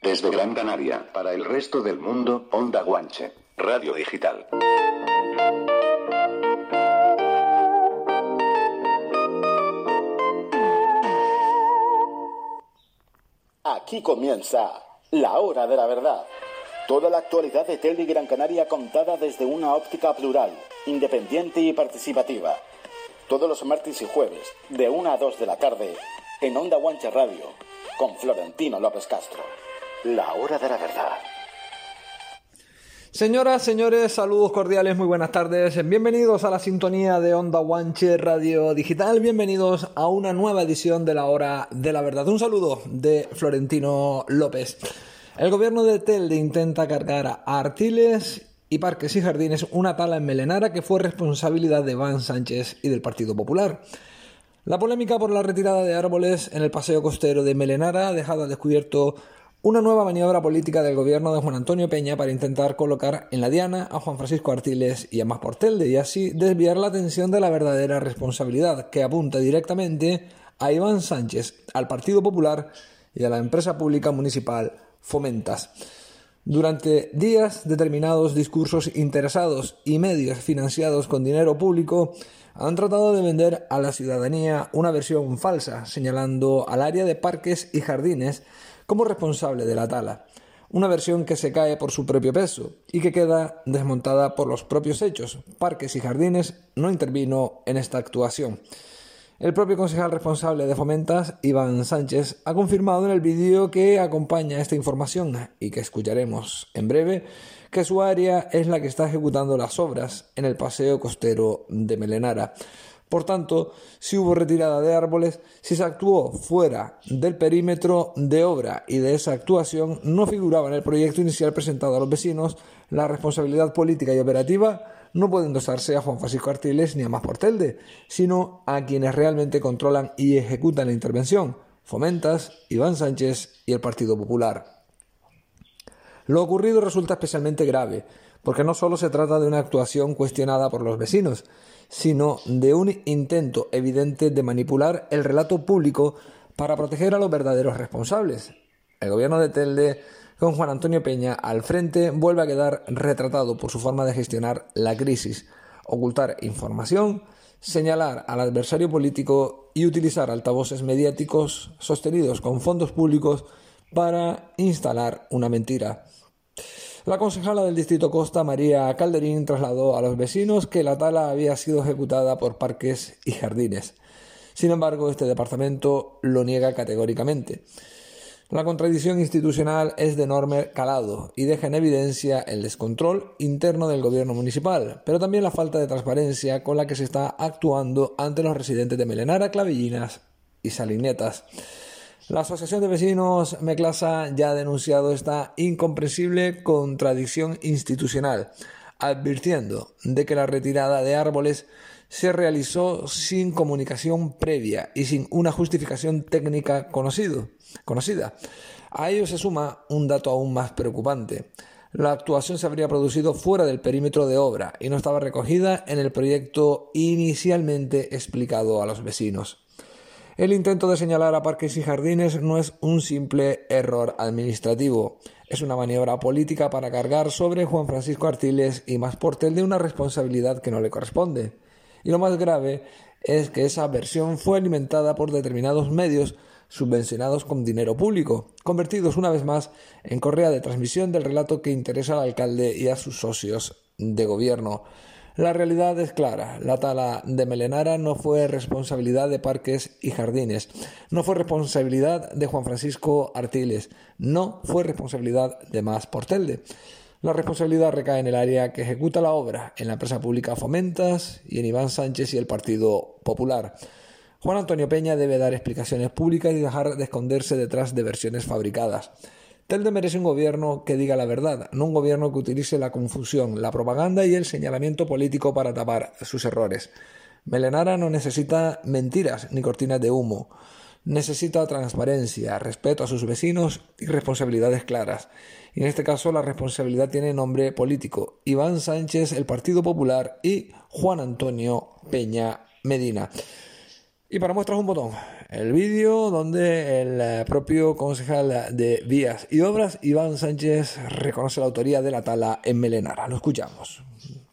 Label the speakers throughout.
Speaker 1: Desde Gran Canaria, para el resto del mundo, Onda Guanche, Radio Digital.
Speaker 2: Aquí comienza la hora de la verdad. Toda la actualidad de Telde y Gran Canaria contada desde una óptica plural, independiente y participativa. Todos los martes y jueves, de 1 a 2 de la tarde, en Onda Guanche Radio, con Florentino López Castro. La hora de la verdad.
Speaker 3: Señoras, señores, saludos cordiales, muy buenas tardes. Bienvenidos a la sintonía de Onda Guanche Radio Digital. Bienvenidos a una nueva edición de la hora de la verdad. Un saludo de Florentino López. El gobierno de Telde intenta cargar a Artiles y Parques y Jardines una tala en Melenara que fue responsabilidad de Iván Sánchez y del Partido Popular. La polémica por la retirada de árboles en el paseo costero de Melenara ha dejado al descubierto una nueva maniobra política del gobierno de Juan Antonio Peña para intentar colocar en la diana a Juan Francisco Artiles y a Mas por Telde y así desviar la atención de la verdadera responsabilidad que apunta directamente a Iván Sánchez, al Partido Popular y a la empresa pública municipal Fomentas. Durante días, determinados discursos interesados y medios financiados con dinero público han tratado de vender a la ciudadanía una versión falsa, señalando al área de Parques y Jardines como responsable de la tala. Una versión que se cae por su propio peso y que queda desmontada por los propios hechos. Parques y Jardines no intervino en esta actuación. El propio concejal responsable de Fomentas, Iván Sánchez, ha confirmado en el vídeo que acompaña esta información y que escucharemos en breve que su área es la que está ejecutando las obras en el paseo costero de Melenara. Por tanto, si hubo retirada de árboles, si se actuó fuera del perímetro de obra y de esa actuación no figuraba en el proyecto inicial presentado a los vecinos, la responsabilidad política y operativa no puede endosarse a Juan Francisco Artiles ni a Mas por Telde, sino a quienes realmente controlan y ejecutan la intervención: Fomentas, Iván Sánchez y el Partido Popular. Lo ocurrido resulta especialmente grave, porque no solo se trata de una actuación cuestionada por los vecinos, sino de un intento evidente de manipular el relato público para proteger a los verdaderos responsables. El gobierno de Telde, con Juan Antonio Peña al frente, vuelve a quedar retratado por su forma de gestionar la crisis, ocultar información, señalar al adversario político y utilizar altavoces mediáticos sostenidos con fondos públicos para instalar una mentira. La concejala del Distrito Costa, María Calderín, trasladó a los vecinos que la tala había sido ejecutada por Parques y Jardines. Sin embargo, este departamento lo niega categóricamente. La contradicción institucional es de enorme calado y deja en evidencia el descontrol interno del gobierno municipal, pero también la falta de transparencia con la que se está actuando ante los residentes de Melenara, Clavellinas y Salinetas. La Asociación de Vecinos Meclasa ya ha denunciado esta incomprensible contradicción institucional, advirtiendo de que la retirada de árboles se realizó sin comunicación previa y sin una justificación técnica conocida. A ello se suma un dato aún más preocupante. La actuación se habría producido fuera del perímetro de obra y no estaba recogida en el proyecto inicialmente explicado a los vecinos. El intento de señalar a Parques y Jardines no es un simple error administrativo, es una maniobra política para cargar sobre Juan Francisco Artiles y Mas por Telde una responsabilidad que no le corresponde. Y lo más grave es que esa versión fue alimentada por determinados medios subvencionados con dinero público, convertidos una vez más en correa de transmisión del relato que interesa al alcalde y a sus socios de gobierno. La realidad es clara, la tala de Melenara no fue responsabilidad de Parques y Jardines, no fue responsabilidad de Juan Francisco Artiles, no fue responsabilidad de Mas por Telde. La responsabilidad recae en el área que ejecuta la obra, en la empresa pública Fomentas y en Iván Sánchez y el Partido Popular. Juan Antonio Peña debe dar explicaciones públicas y dejar de esconderse detrás de versiones fabricadas. Telde merece un gobierno que diga la verdad, no un gobierno que utilice la confusión, la propaganda y el señalamiento político para tapar sus errores. Melenara no necesita mentiras ni cortinas de humo. Necesita transparencia, respeto a sus vecinos y responsabilidades claras. Y en este caso la responsabilidad tiene nombre político: Iván Sánchez, el Partido Popular, y Juan Antonio Peña Medina. Y para muestras un botón, el vídeo donde el propio concejal de Vías y Obras, Iván Sánchez, reconoce la autoría de la tala en Melenara. Lo escuchamos.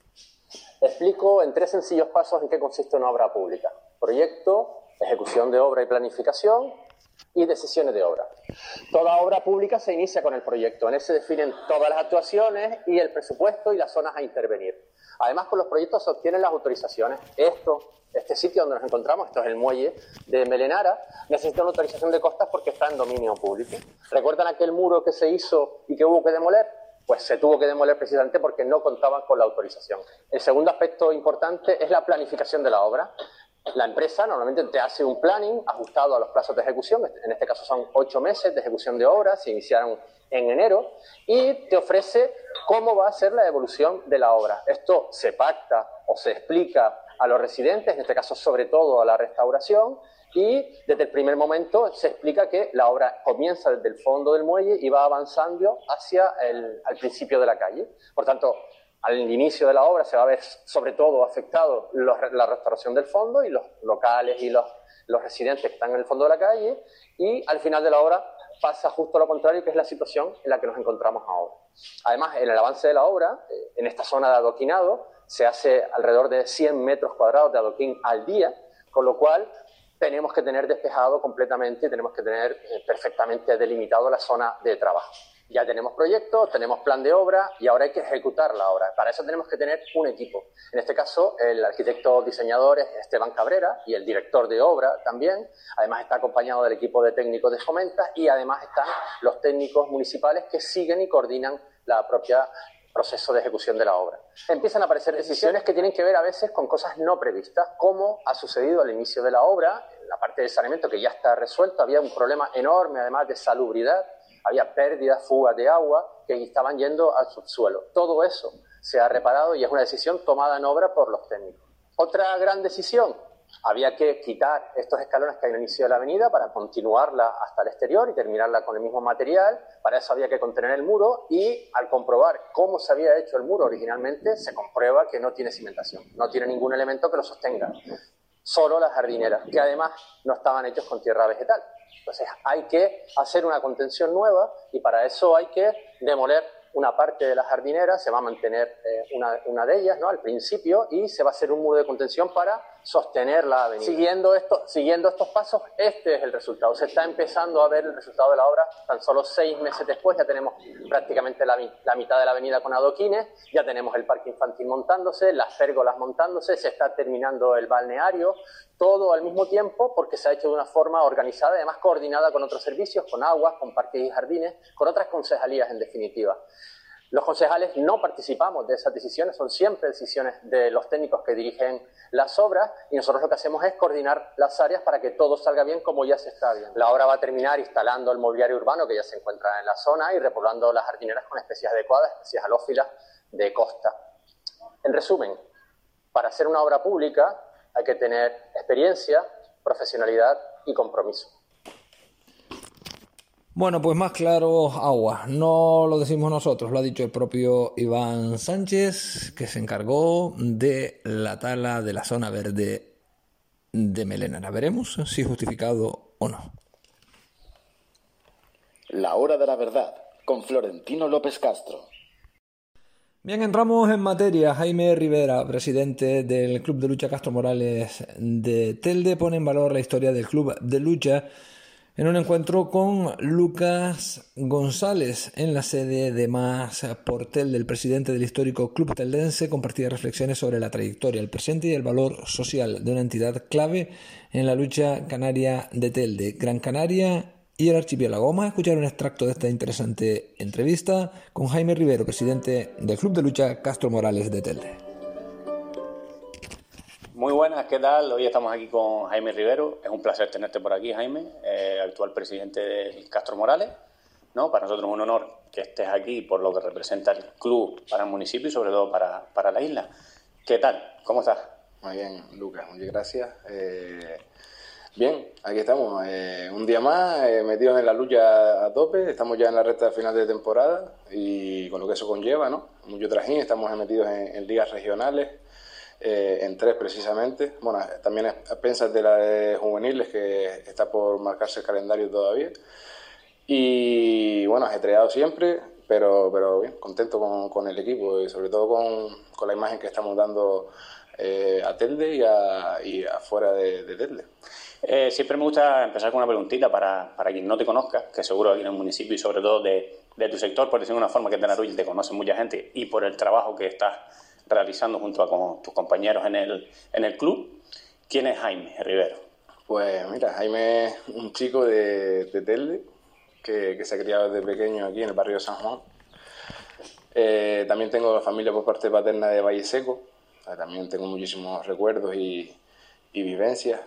Speaker 4: Explico en 3 sencillos pasos en qué consiste una obra pública: proyecto, ejecución de obra y planificación, y decisiones de obra. Toda obra pública se inicia con el proyecto. En él se definen todas las actuaciones y el presupuesto y las zonas a intervenir. Además, con los proyectos se obtienen las autorizaciones. Este sitio donde nos encontramos, esto es el muelle de Melenara, necesita una autorización de costas porque está en dominio público. ¿Recuerdan aquel muro que se hizo y que hubo que demoler? Pues se tuvo que demoler precisamente porque no contaban con la autorización. El segundo aspecto importante es la planificación de la obra. La empresa normalmente te hace un planning ajustado a los plazos de ejecución, en este caso son 8 meses de ejecución de obras, se iniciaron en enero, y te ofrece cómo va a ser la evolución de la obra. Esto se pacta o se explica a los residentes, en este caso sobre todo a la restauración, y desde el primer momento se explica que la obra comienza desde el fondo del muelle y va avanzando hacia al principio de la calle. Por tanto, al inicio de la obra se va a ver sobre todo afectado la restauración del fondo y los locales y los residentes que están en el fondo de la calle, y al final de la obra pasa justo lo contrario, que es la situación en la que nos encontramos ahora. Además, en el avance de la obra, en esta zona de adoquinado, se hace alrededor de 100 metros cuadrados de adoquín al día, con lo cual tenemos que tener despejado completamente, tenemos que tener perfectamente delimitado la zona de trabajo. Ya tenemos proyectos, tenemos plan de obra y ahora hay que ejecutar la obra. Para eso tenemos que tener un equipo. En este caso, el arquitecto diseñador es Esteban Cabrera y el director de obra también. Además está acompañado del equipo de técnicos de Fomenta y además están los técnicos municipales que siguen y coordinan la propia proceso de ejecución de la obra. Empiezan a aparecer decisiones que tienen que ver a veces con cosas no previstas, como ha sucedido al inicio de la obra. En la parte de saneamiento, que ya está resuelto, había un problema enorme además de salubridad. Había pérdidas, fugas de agua que estaban yendo al subsuelo. Todo eso se ha reparado y es una decisión tomada en obra por los técnicos. Otra gran decisión: había que quitar estos escalones que hay en el inicio de la avenida para continuarla hasta el exterior y terminarla con el mismo material. Para eso había que contener el muro y, al comprobar cómo se había hecho el muro originalmente, se comprueba que no tiene cimentación, no tiene ningún elemento que lo sostenga. Solo las jardineras, que además no estaban hechos con tierra vegetal. Entonces hay que hacer una contención nueva y para eso hay que demoler una parte de las jardineras, se va a mantener una de ellas, ¿no?, al principio, y se va a hacer un muro de contención para sostener la avenida. Siguiendo estos pasos, este es el resultado. Se está empezando a ver el resultado de la obra tan solo 6 meses después. Ya tenemos prácticamente la mitad de la avenida con adoquines, ya tenemos el parque infantil montándose, las pérgolas montándose, se está terminando el balneario, todo al mismo tiempo porque se ha hecho de una forma organizada y además coordinada con otros servicios, con aguas, con parques y jardines, con otras concejalías en definitiva. Los concejales no participamos de esas decisiones, son siempre decisiones de los técnicos que dirigen las obras y nosotros lo que hacemos es coordinar las áreas para que todo salga bien como ya se está viendo. La obra va a terminar instalando el mobiliario urbano que ya se encuentra en la zona y repoblando las jardineras con especies adecuadas, especies halófilas de costa. En resumen, para hacer una obra pública hay que tener experiencia, profesionalidad y compromiso.
Speaker 3: Bueno, pues más claro, agua. No lo decimos nosotros, lo ha dicho el propio Iván Sánchez, que se encargó de la tala de la zona verde de Melenara. Veremos si justificado o no.
Speaker 2: La hora de la verdad, con Florentino López Castro.
Speaker 3: Bien, entramos en materia. Jaime Rivera, presidente del Club de Lucha Castro Morales de Telde, pone en valor la historia del Club de Lucha en un encuentro con Lucas González en la sede de Más por Telde. El presidente del histórico club teldense compartía reflexiones sobre la trayectoria, el presente y el valor social de una entidad clave en la lucha canaria de Telde, Gran Canaria y el archipiélago. Vamos a escuchar un extracto de esta interesante entrevista con Jaime Rivero, presidente del Club de Lucha Castro Morales de Telde.
Speaker 5: Muy buenas, ¿qué tal? Hoy estamos aquí con Jaime Rivero. Es un placer tenerte por aquí, Jaime, actual presidente del Castro Morales, ¿no? Para nosotros es un honor que estés aquí por lo que representa el club para el municipio y sobre todo para la isla. ¿Qué tal? ¿Cómo estás?
Speaker 6: Muy bien, Lucas, muchas gracias. Bien, aquí estamos, un día más, metidos en la lucha a tope. Estamos ya en la recta final de temporada y con lo que eso conlleva, ¿no? Mucho trajín, estamos metidos en ligas regionales en 3 precisamente. Bueno, también a expensas de la de juveniles, que está por marcarse el calendario todavía. Y bueno, ajetreado siempre, pero bien, contento con el equipo y sobre todo con la imagen que estamos dando a Telde y afuera de Telde.
Speaker 5: Siempre me gusta empezar con una preguntita para quien no te conozca, que seguro aquí en el municipio y sobre todo de tu sector, por decirlo de una forma, que es de Naruy, te conoce mucha gente, y por el trabajo que estás realizando junto con tus compañeros en el club. ¿Quién es Jaime Rivero?
Speaker 6: Pues mira, Jaime es un chico de Telde que se ha criado desde pequeño aquí en el barrio de San Juan. También tengo familia por parte paterna de Valle Seco. También tengo muchísimos recuerdos y vivencias.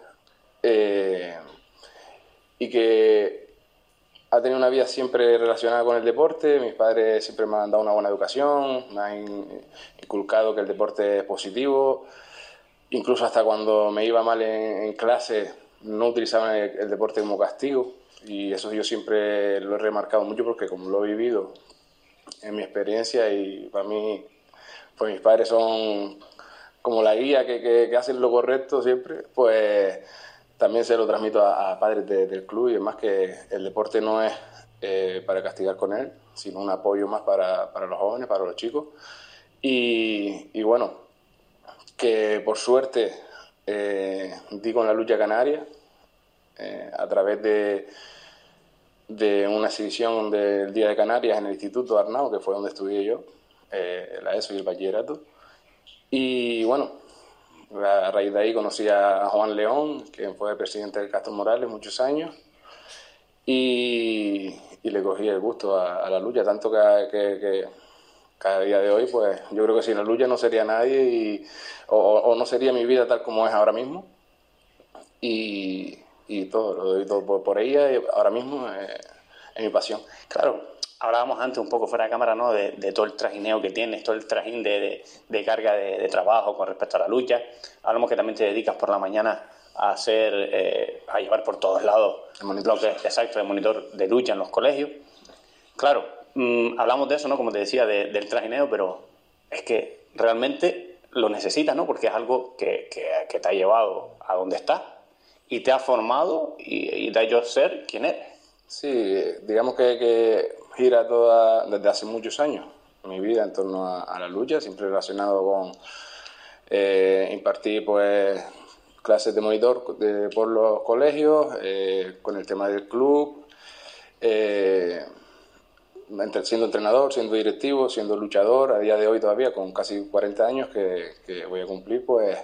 Speaker 6: Y que ha tenido una vida siempre relacionada con el deporte. Mis padres siempre me han dado una buena educación, me han inculcado que el deporte es positivo. Incluso hasta cuando me iba mal en clase no utilizaban el deporte como castigo, y eso yo siempre lo he remarcado mucho porque como lo he vivido en mi experiencia, y para mí pues mis padres son como la guía que hacen lo correcto siempre, pues también se lo transmito a padres del club, y es más que el deporte no es para castigar con él, sino un apoyo más para los jóvenes, para los chicos. Y bueno, que por suerte di con la lucha canaria a través de una exhibición del Día de Canarias en el Instituto Arnau, que fue donde estudié yo, la ESO y el bachillerato. Y bueno, a raíz de ahí conocí a Juan León, que fue presidente del Castro Morales muchos años, y le cogí el gusto a la lucha, tanto que cada día de hoy, pues yo creo que sin la lucha no sería nadie o no sería mi vida tal como es ahora mismo. Y todo, lo doy todo por ella, y ahora mismo es mi pasión.
Speaker 5: Claro, hablábamos antes un poco fuera de cámara, ¿no? De todo el trajineo que tienes, todo el trajín de carga de trabajo con respecto a la lucha. Hablamos que también te dedicas por la mañana a hacer, a llevar por todos lados lo que es exacto de monitor de lucha en los colegios. Claro, hablamos de eso, ¿no? Como te decía, del trajineo, pero es que realmente lo necesitas, ¿no? Porque es algo que te ha llevado a donde estás y te ha formado y te ha hecho ser quien eres.
Speaker 6: Sí, digamos que gira toda desde hace muchos años mi vida en torno a la lucha, siempre relacionado con impartir pues clases de monitor por los colegios, con el tema del club, siendo entrenador, siendo directivo, siendo luchador, a día de hoy todavía con casi 40 años que voy a cumplir, pues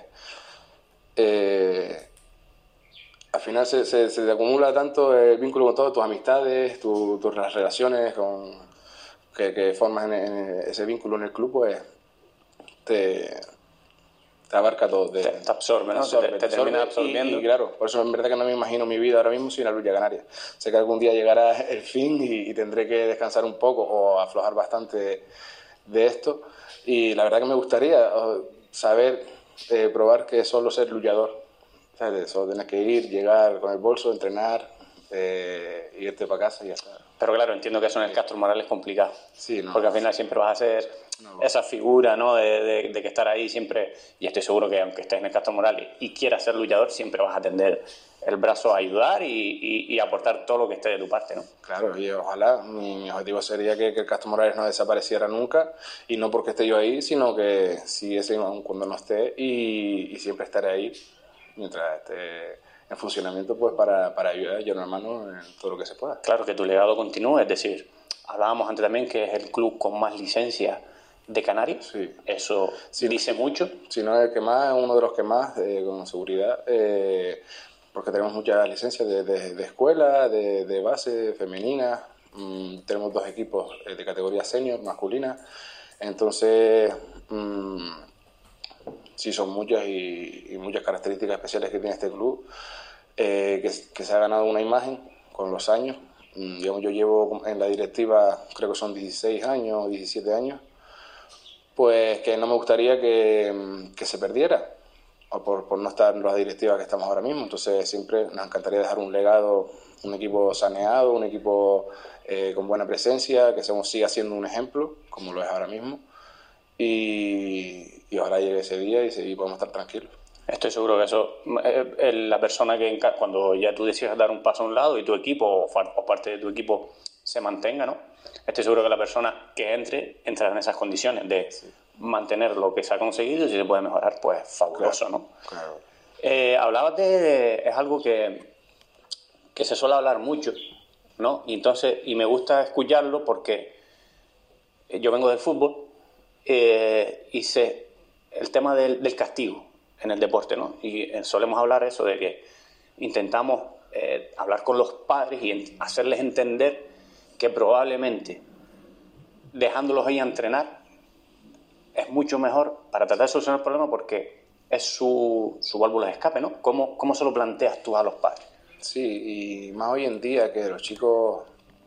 Speaker 6: al final se te acumula tanto el vínculo con todas tus amistades, tus relaciones que formas en ese vínculo en el club, pues te abarca todo. Te
Speaker 5: absorbe, ¿no? Te termina absorbiendo.
Speaker 6: Y claro, por eso en verdad que no me imagino mi vida ahora mismo sin la lucha canaria. Sé que algún día llegará el fin y tendré que descansar un poco o aflojar bastante de esto. Y la verdad que me gustaría saber probar que es solo ser luchador. ¿Sabes? Solo tienes que ir, llegar con el bolso, entrenar, irte para casa y ya está.
Speaker 5: Pero claro, entiendo que eso en el Castro Morales es complicado.
Speaker 6: Sí, no,
Speaker 5: porque al final siempre vas a ser esa figura, ¿no? de que estar ahí siempre. Y estoy seguro que aunque estés en el Castro Morales y quieras ser luchador, siempre vas a tender el brazo a ayudar y aportar todo lo que esté de tu parte, ¿no?
Speaker 6: Claro, y ojalá. Mi objetivo sería que el Castro Morales no desapareciera nunca, y no porque esté yo ahí, sino que siguiese aún cuando no esté, y siempre estaré ahí mientras esté en funcionamiento, pues para ayudar yo, hermano, en todo lo que se pueda.
Speaker 5: Claro, que tu legado continúe, es decir, hablábamos antes también que es el club con más licencias de Canarias.
Speaker 6: Sí.
Speaker 5: Eso sí, dice mucho.
Speaker 6: Si no es el que más, uno de los que más, con seguridad, porque tenemos muchas licencias de escuela, de base, femenina, tenemos 2 equipos de categoría senior, masculina, entonces sí son muchas y muchas características especiales que tiene este club, que se ha ganado una imagen con los años. Digamos, yo llevo en la directiva, creo que son 16 años, 17 años, pues que no me gustaría que se perdiera, o por no estar en la directiva que estamos ahora mismo. Entonces siempre nos encantaría dejar un legado, un equipo saneado, un equipo con buena presencia, que siga siendo un ejemplo, como lo es ahora mismo. y ojalá llegue ese día y podemos estar tranquilos.
Speaker 5: Estoy seguro que eso, la persona que cuando ya tú decidas dar un paso a un lado y tu equipo o parte de tu equipo se mantenga, ¿no? Estoy seguro que la persona que entra en esas condiciones de mantener lo que se ha conseguido y si se puede mejorar, pues fabuloso,
Speaker 6: claro,
Speaker 5: ¿no?
Speaker 6: Claro.
Speaker 5: Hablabas es algo que se suele hablar mucho, ¿no? Y me gusta escucharlo porque yo vengo del fútbol y sé el tema del castigo en el deporte, ¿no? Y solemos hablar eso de que intentamos hablar con los padres y hacerles entender que probablemente dejándolos ahí a entrenar es mucho mejor para tratar de solucionar el problema porque es su válvula de escape, ¿no? ¿Cómo se lo planteas tú a los padres?
Speaker 6: Sí, y más hoy en día que los chicos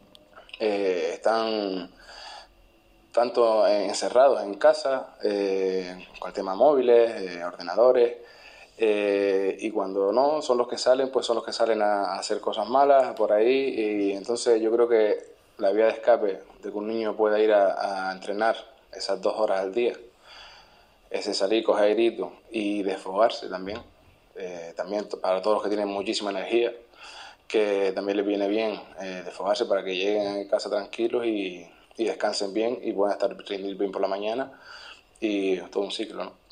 Speaker 6: están tanto encerrados en casa, con el tema móviles, ordenadores, y cuando no, son los que salen, pues son los que salen a hacer cosas malas por ahí, y entonces yo creo que la vía de escape de que un niño pueda ir a entrenar esas 2 horas al día, ese salir, coger airito y desfogarse también para todos los que tienen muchísima energía, que también les viene bien desfogarse para que lleguen a casa tranquilos y descansen bien y puedan rendir bien por la mañana y todo un ciclo, ¿no?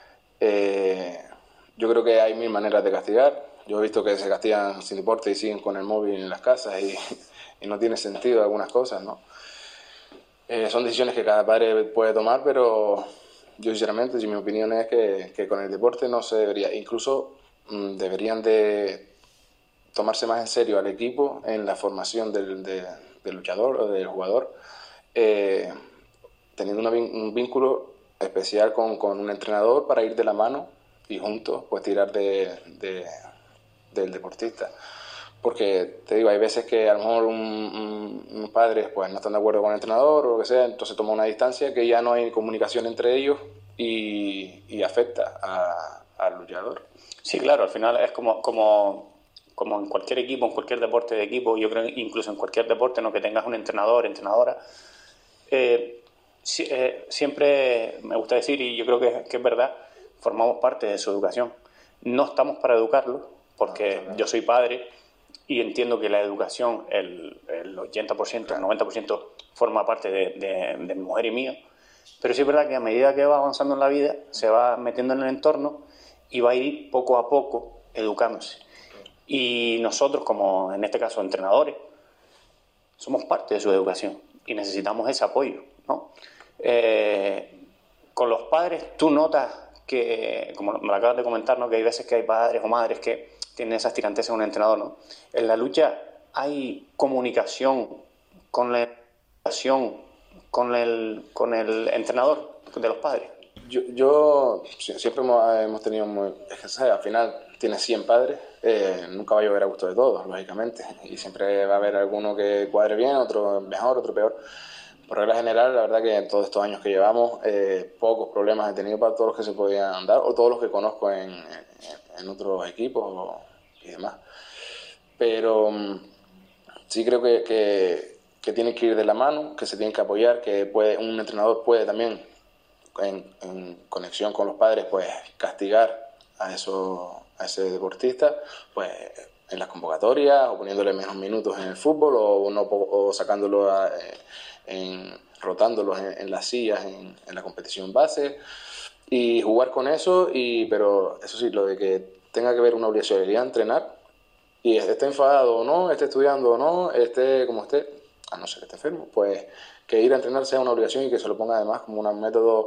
Speaker 6: Yo creo que hay 1000 maneras de castigar. Yo he visto que se castigan sin deporte y siguen con el móvil en las casas y no tiene sentido algunas cosas, ¿no? Son decisiones que cada padre puede tomar, pero yo sinceramente, mi opinión es que con el deporte no se debería, incluso deberían de tomarse más en serio al equipo en la formación del luchador o del jugador, teniendo un vínculo especial con un entrenador para ir de la mano y juntos pues tirar del deportista. Porque te digo, hay veces que a lo mejor un padre pues no están de acuerdo con el entrenador o lo que sea, entonces toma una distancia que ya no hay comunicación entre ellos y afecta al luchador.
Speaker 5: Sí, claro, al final es como en cualquier equipo, en cualquier deporte de equipo, yo creo incluso en cualquier deporte, ¿no? Que tengas un entrenador, entrenadora, siempre me gusta decir, y yo creo que es verdad, formamos parte de su educación. No estamos para educarlos, porque yo soy padre y entiendo que la educación, el 80%, el 90% forma parte de mi mujer y mío, pero sí es verdad que a medida que va avanzando en la vida, se va metiendo en el entorno y va a ir poco a poco educándose. Y nosotros, como en este caso entrenadores, somos parte de su educación y necesitamos ese apoyo, ¿no? Con los padres tú notas que, como me lo acabas de comentar, ¿no? Que hay veces que hay padres o madres que tienen esas tiranteses a un entrenador, ¿no? En la lucha hay comunicación con la educación, con el entrenador de los padres.
Speaker 6: Yo siempre hemos tenido al final tienes 100 padres, nunca va a llover a gusto de todos, lógicamente, y siempre va a haber alguno que cuadre bien, otro mejor, otro peor. Por regla general, la verdad que en todos estos años que llevamos, pocos problemas he tenido para todos los que se podían dar, o todos los que conozco en otros equipos y demás. Pero sí creo que tiene que ir de la mano, que se tiene que apoyar, que un entrenador puede también, en conexión con los padres, pues castigar a ese deportista, pues en las convocatorias, o poniéndole menos minutos en el fútbol, o sacándolo rotándolos en las sillas en la competición base, y jugar con eso, pero eso sí, lo de que tenga que ver una obligatoriedad de entrenar, y esté enfadado o no, esté estudiando o no, esté como esté, a no ser que esté enfermo, pues que ir a entrenar sea una obligación y que se lo ponga además como un método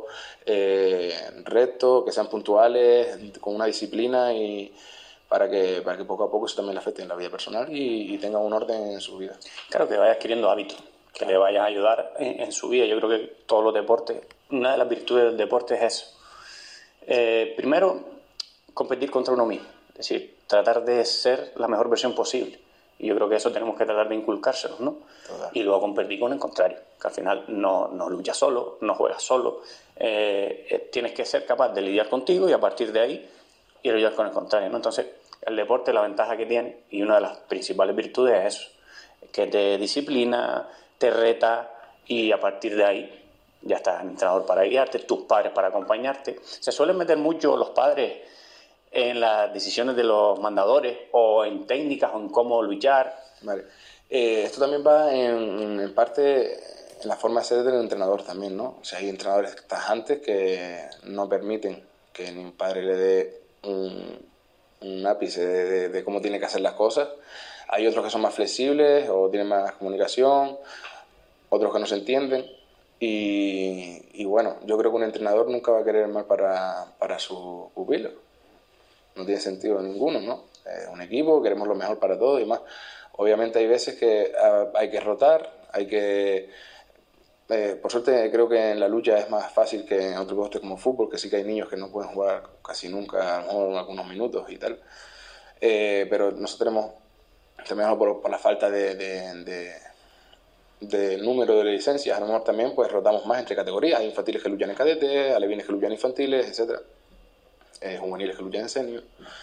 Speaker 6: recto, que sean puntuales, con una disciplina, y para que poco a poco eso también le afecte en la vida personal y tenga un orden en su vida.
Speaker 5: Claro, que vaya adquiriendo hábitos, que le vaya a ayudar en su vida. Yo creo que todos los deportes, una de las virtudes del deporte es eso. Primero, competir contra uno mismo, es decir, tratar de ser la mejor versión posible. Y yo creo que eso tenemos que tratar de inculcárselos, ¿no? Total. Y luego competir con el contrario, que al final no luchas solo, no juegas solo. Tienes que ser capaz de lidiar contigo y a partir de ahí ir a lidiar con el contrario, ¿no? Entonces, el deporte, la ventaja que tiene, y una de las principales virtudes es eso, que te disciplina, te reta y a partir de ahí ya está el entrenador para guiarte, tus padres para acompañarte. Se suelen meter mucho los padres en las decisiones de los mandadores o en técnicas o en cómo luchar.
Speaker 6: Vale. Esto también va en parte en la forma de ser del entrenador también, ¿no? O sea, hay entrenadores tajantes que no permiten que ni un padre le dé un ápice de cómo tiene que hacer las cosas. Hay otros que son más flexibles o tienen más comunicación, otros que no se entienden. Y bueno, yo creo que un entrenador nunca va a querer mal para su pupilo. No tiene sentido ninguno, ¿no? Un equipo, queremos lo mejor para todos y más. Obviamente hay veces que hay que rotar, hay que... por suerte creo que en la lucha es más fácil que en otros deportes como fútbol, que sí que hay niños que no pueden jugar casi nunca, a lo mejor algunos minutos y tal. Pero nosotros tenemos, también por la falta de número de licencias, a lo mejor también pues rotamos más entre categorías. Hay infantiles que luchan en cadete, alevines que luchan en infantiles, etcétera, juveniles que luchan en senior.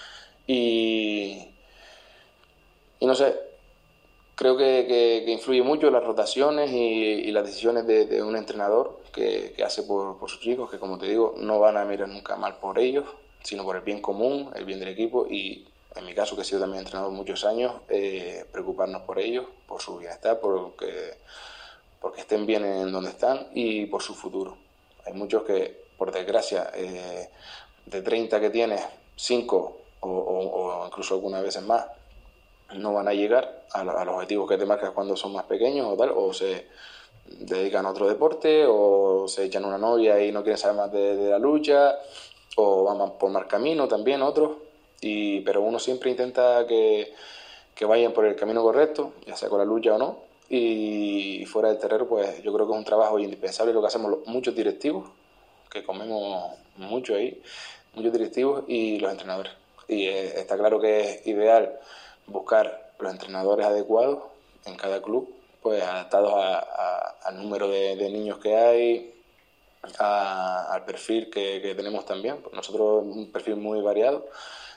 Speaker 6: Y no sé, creo que influye mucho las rotaciones y las decisiones de un entrenador que hace por sus chicos, que como te digo, no van a mirar nunca mal por ellos, sino por el bien común, el bien del equipo y, en mi caso, que he sido también entrenador muchos años, preocuparnos por ellos, por su bienestar, porque estén bien en donde están y por su futuro. Hay muchos que, por desgracia, de 30 que tienes, 5 o incluso algunas veces más, no van a llegar a los objetivos que te marcas cuando son más pequeños o tal, o se dedican a otro deporte, o se echan una novia y no quieren saber más de la lucha, o van por mal camino también otros, pero uno siempre intenta que vayan por el camino correcto, ya sea con la lucha o no, y fuera del terreno pues yo creo que es un trabajo indispensable lo que hacemos muchos directivos, que comemos mucho ahí, muchos directivos y los entrenadores, y está claro que es ideal buscar los entrenadores adecuados en cada club, pues adaptados al número de niños que hay, al perfil que tenemos también. Nosotros un perfil muy variado,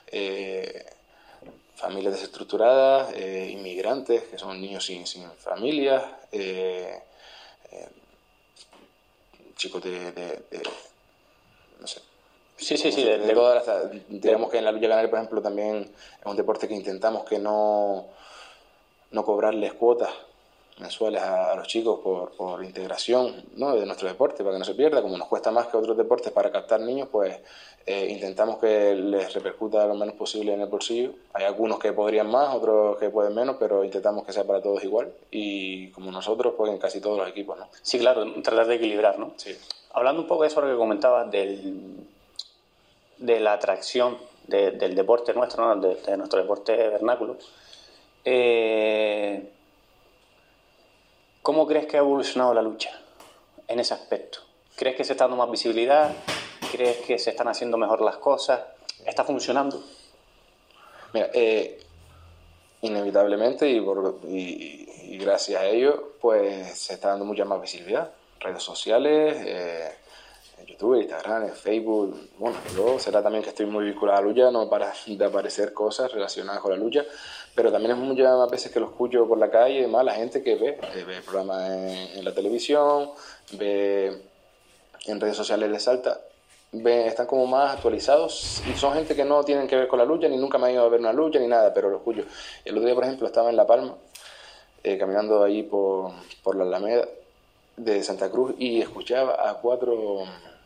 Speaker 6: familias desestructuradas, inmigrantes, que son niños sin familias, chicos no sé.
Speaker 5: Sí.
Speaker 6: De todas digamos que en la lucha canaria, por ejemplo, también es un deporte que intentamos que no cobrarles cuotas mensuales a los chicos por integración, ¿no?, de nuestro deporte, para que no se pierda. Como nos cuesta más que otros deportes para captar niños, pues intentamos que les repercuta lo menos posible en el bolsillo. Hay algunos que podrían más, otros que pueden menos, pero intentamos que sea para todos igual. Y como nosotros, pues en casi todos los equipos, ¿no?
Speaker 5: Sí, claro, tratar de equilibrar, ¿no?
Speaker 6: Sí.
Speaker 5: Hablando un poco de eso que comentabas de la atracción del deporte nuestro, ¿no?, de nuestro deporte vernáculo, ¿cómo crees que ha evolucionado la lucha en ese aspecto? ¿Crees que se está dando más visibilidad? ¿Crees que se están haciendo mejor las cosas? ¿Está funcionando?
Speaker 6: Mira, inevitablemente y gracias a ello, pues se está dando mucha más visibilidad. Redes sociales, YouTube, Instagram, Facebook. Bueno, yo será también que estoy muy vinculado a la lucha, no para de aparecer cosas relacionadas con la lucha, pero también es muchas veces que lo escucho por la calle y demás, la gente que ve programas en la televisión, ve en redes sociales, les salta, están como más actualizados y son gente que no tienen que ver con la lucha, ni nunca me han ido a ver una lucha ni nada, pero lo escucho. El otro día, por ejemplo, estaba en La Palma, caminando ahí por la Alameda de Santa Cruz y escuchaba a cuatro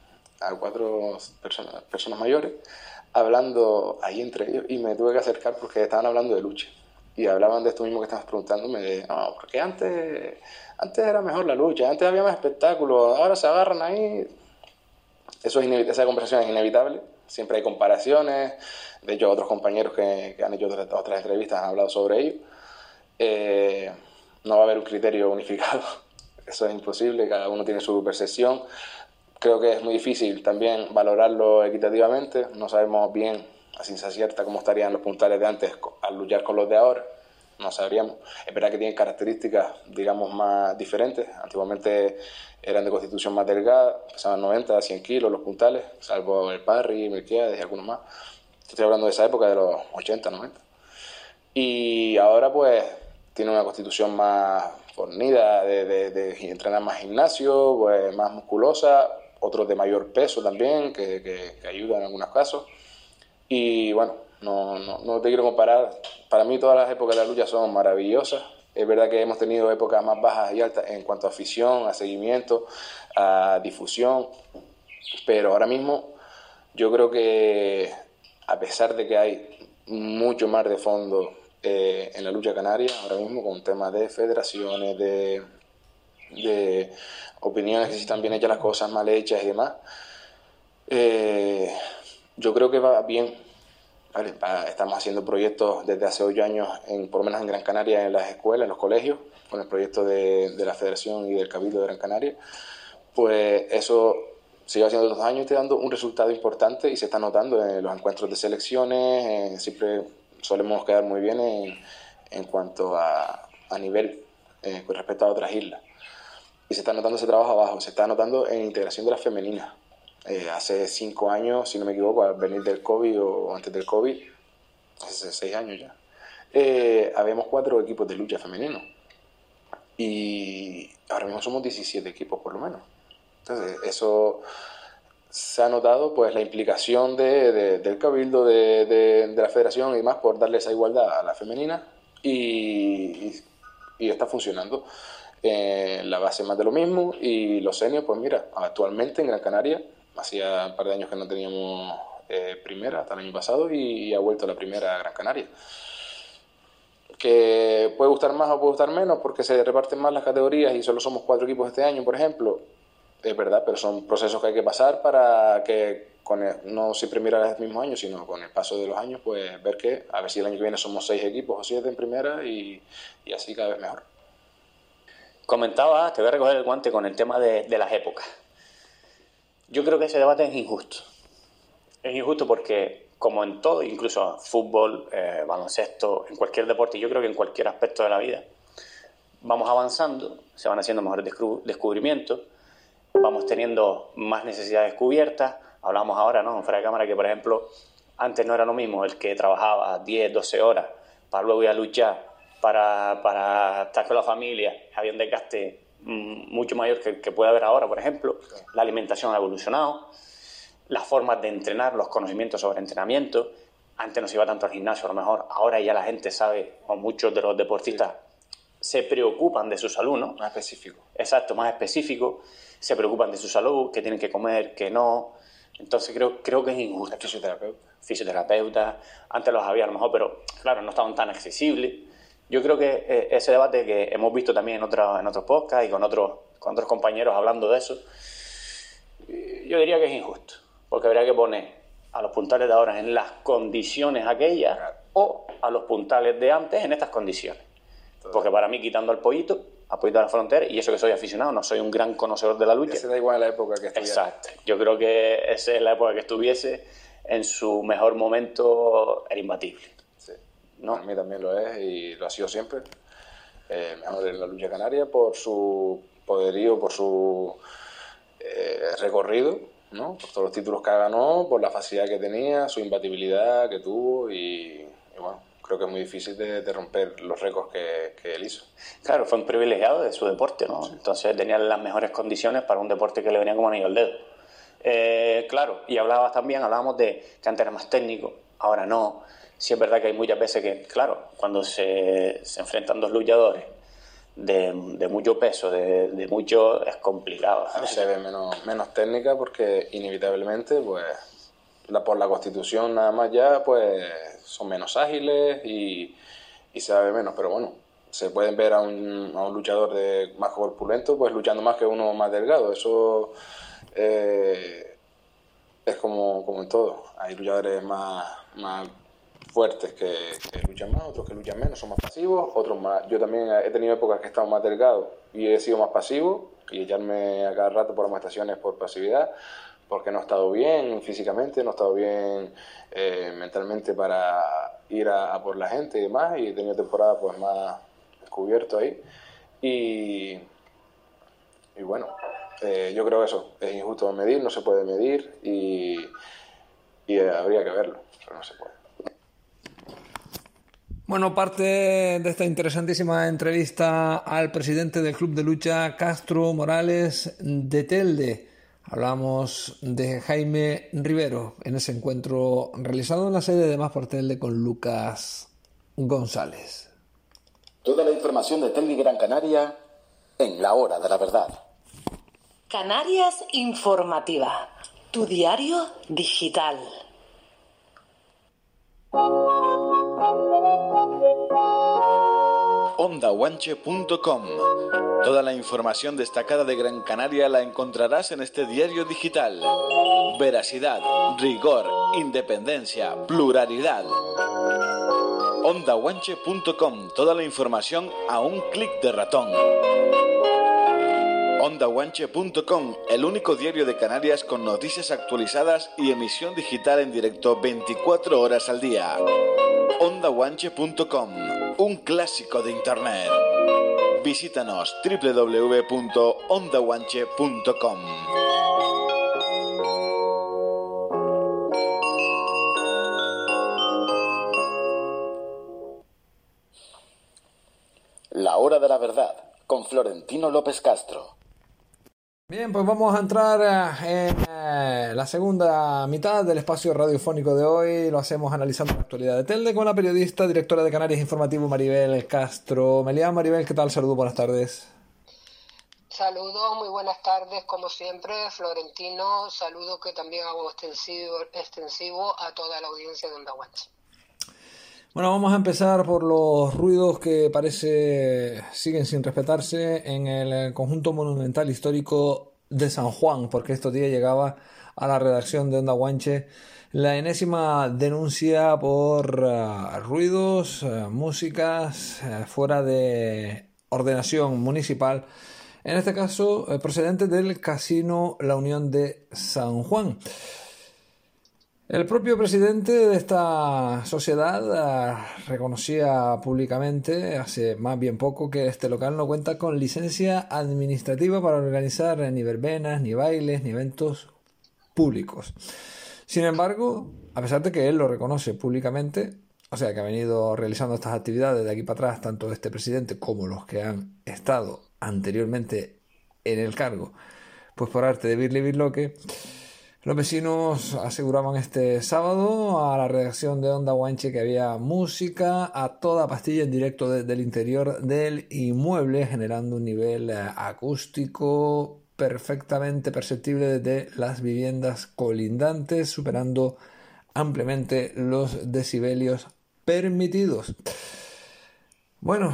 Speaker 6: personas mayores hablando ahí entre ellos y me tuve que acercar porque estaban hablando de lucha y hablaban de esto mismo que estabas preguntándome, de no, porque antes era mejor la lucha, antes había más espectáculo, ahora se agarran ahí. Esa conversación es inevitable, siempre hay comparaciones. De hecho, otros compañeros que han hecho otras entrevistas han hablado sobre ello. No va a haber un criterio unificado, eso es imposible, cada uno tiene su percepción. Creo que es muy difícil también valorarlo equitativamente, no sabemos bien a ciencia cierta cómo estarían los puntales de antes al luchar con los de ahora, no sabríamos. Es verdad que tienen características, digamos, más diferentes. Antiguamente eran de constitución más delgada, pesaban 90 a 100 kilos los puntales, salvo el Parry, Melquiades y algunos más. Estoy hablando de esa época, de los 80, 90. Y ahora pues tienen una constitución más fornida, de entrenar más gimnasio, pues más musculosa, otros de mayor peso también, que ayudan en algunos casos. Y bueno, no te quiero comparar. Para mí todas las épocas de la lucha son maravillosas. Es verdad que hemos tenido épocas más bajas y altas en cuanto a afición, a seguimiento, a difusión, pero ahora mismo yo creo que a pesar de que hay mucho más de fondo en la lucha canaria, ahora mismo con temas de federaciones, de opiniones que si están bien hechas las cosas, mal hechas y demás, yo creo que va bien. Vale, estamos haciendo proyectos desde hace 8 años, por lo menos en Gran Canaria, en las escuelas, en los colegios, con el proyecto de la Federación y del Cabildo de Gran Canaria. Pues eso sigue haciendo 2 años y está dando un resultado importante y se está notando en los encuentros de selecciones. Siempre solemos quedar muy bien en cuanto a nivel con respecto a otras islas. Y se está notando ese trabajo abajo, se está notando en integración de las femeninas. Hace 5 años, si no me equivoco, al venir del COVID o antes del COVID, hace 6 años ya, habíamos 4 equipos de lucha femeninos y ahora mismo somos 17 equipos por lo menos. Entonces eso se ha notado, pues la implicación del Cabildo, de la Federación y demás por darle esa igualdad a la femenina y está funcionando. La base más de lo mismo y los seniors, pues mira, actualmente en Gran Canaria hacía un par de años que no teníamos primera, hasta el año pasado, y ha vuelto la primera a Gran Canaria. Que puede gustar más o puede gustar menos porque se reparten más las categorías y solo somos 4 equipos este año, por ejemplo. Es verdad, pero son procesos que hay que pasar para que no siempre mirar el mismo año, sino con el paso de los años, pues ver que a ver si el año que viene somos 6 equipos o 7 en primera y así cada vez mejor.
Speaker 5: Comentaba, te voy a recoger el guante con el tema de las épocas. Yo creo que ese debate es injusto. Es injusto porque, como en todo, incluso fútbol, baloncesto, en cualquier deporte, yo creo que en cualquier aspecto de la vida, vamos avanzando, se van haciendo mejores descubrimientos, vamos teniendo más necesidades cubiertas. Hablamos ahora, ¿no?, fuera de cámara, que por ejemplo, antes no era lo mismo el que trabajaba 10, 12 horas para luego ir a luchar, para estar con la familia. Había un desgaste mucho mayor que puede haber ahora, por ejemplo. La alimentación ha evolucionado, las formas de entrenar, los conocimientos sobre entrenamiento. Antes no se iba tanto al gimnasio, a lo mejor ahora ya la gente sabe, o muchos de los deportistas se preocupan de su salud, ¿no?
Speaker 6: Más específico.
Speaker 5: Exacto, más específico. Se preocupan de su salud, qué tienen que comer, qué no. Entonces creo que es injusto. Fisioterapeutas, antes los había a lo mejor, pero claro, no estaban tan accesibles. Yo creo que ese debate que hemos visto también en otros podcasts y con otros compañeros hablando de eso, yo diría que es injusto, porque habría que poner a los puntales de ahora en las condiciones aquellas o a los puntales de antes en estas condiciones. Porque para mí, quitando al Pollito de la Frontera, y eso que soy aficionado, no soy un gran conocedor de la lucha.
Speaker 6: Ese da igual la época que estuviera.
Speaker 5: Exacto. Yo creo que esa es la época que estuviese, en su mejor momento era imbatible.
Speaker 6: Sí.
Speaker 5: ¿No?
Speaker 6: Para mí también lo es y lo ha sido siempre. Mejor en la lucha canaria por su poderío, por su recorrido, ¿no? Por todos los títulos que ganó, por la facilidad que tenía, su imbatibilidad que tuvo y bueno, creo que es muy difícil de romper los récords que él hizo.
Speaker 5: Claro, fue un privilegiado de su deporte, ¿no? Sí. Entonces tenía las mejores condiciones para un deporte que le venía como anillo al dedo. Claro, y hablábamos de que antes era más técnico, ahora no. Sí es verdad que hay muchas veces que, claro, cuando se enfrentan dos luchadores de mucho peso, de mucho, es complicado.
Speaker 6: Se ve menos técnica porque inevitablemente, pues, por la Constitución nada más ya, pues, son menos ágiles y se ve menos. Pero bueno, se pueden ver a un luchador más corpulento, pues, luchando más que uno más delgado. Eso es como en todo. Hay luchadores más fuertes que luchan más, otros que luchan menos, son más pasivos, otros más. Yo también he tenido épocas que he estado más delgado y he sido más pasivo y echarme a cada rato por amonestaciones por pasividad, porque no he estado bien físicamente, no he estado bien mentalmente para ir a por la gente y demás, y he tenido temporadas pues más descubierto ahí y bueno, yo creo que eso es injusto medir, no se puede medir y habría que verlo, pero no se puede.
Speaker 3: Bueno, parte de esta interesantísima entrevista al presidente del Club de Lucha, Castro Morales de Telde. Hablamos de Jaime Rivero en ese encuentro realizado en la sede de Más por Telde con Lucas González.
Speaker 2: Toda la información de Telde y Gran Canaria en la hora de la verdad.
Speaker 7: Canarias Informativa, tu diario digital.
Speaker 8: OndaGuanche.com. Toda la información destacada de Gran Canaria la encontrarás en este diario digital. Veracidad, rigor, independencia, pluralidad. OndaGuanche.com. Toda la información a un clic de ratón. OndaGuanche.com, el único diario de Canarias con noticias actualizadas y emisión digital en directo 24 horas al día. OndaGuanche.com, un clásico de Internet. Visítanos www.ondaguanche.com.
Speaker 2: La hora de la verdad, con Florentino López Castro.
Speaker 3: Bien, pues vamos a entrar en la segunda mitad del espacio radiofónico de hoy. Lo hacemos analizando la actualidad de Telde con la periodista, directora de Canarias Informativo, Maribel Castro Melián. Maribel, ¿qué tal? Saludos, buenas tardes.
Speaker 9: Saludos, muy buenas tardes, como siempre, Florentino. Saludo que también hago extensivo a toda la audiencia de Onda Guanche.
Speaker 3: Bueno, vamos a empezar por los ruidos que parece siguen sin respetarse en el conjunto monumental histórico de San Juan, porque estos días llegaba a la redacción de Onda Guanche la enésima denuncia por ruidos, músicas fuera de ordenación municipal, en este caso procedentes del Casino La Unión de San Juan. El propio presidente de esta sociedad reconocía públicamente hace más bien poco que este local no cuenta con licencia administrativa para organizar ni verbenas, ni bailes, ni eventos públicos. Sin embargo, a pesar de que él lo reconoce públicamente, o sea que ha venido realizando estas actividades de aquí para atrás, tanto este presidente como los que han estado anteriormente en el cargo, pues por arte de birli birloque, los vecinos aseguraban este sábado a la redacción de Onda Guanche que había música a toda pastilla en directo desde el interior del inmueble, generando un nivel acústico perfectamente perceptible desde las viviendas colindantes, superando ampliamente los decibelios permitidos. Bueno,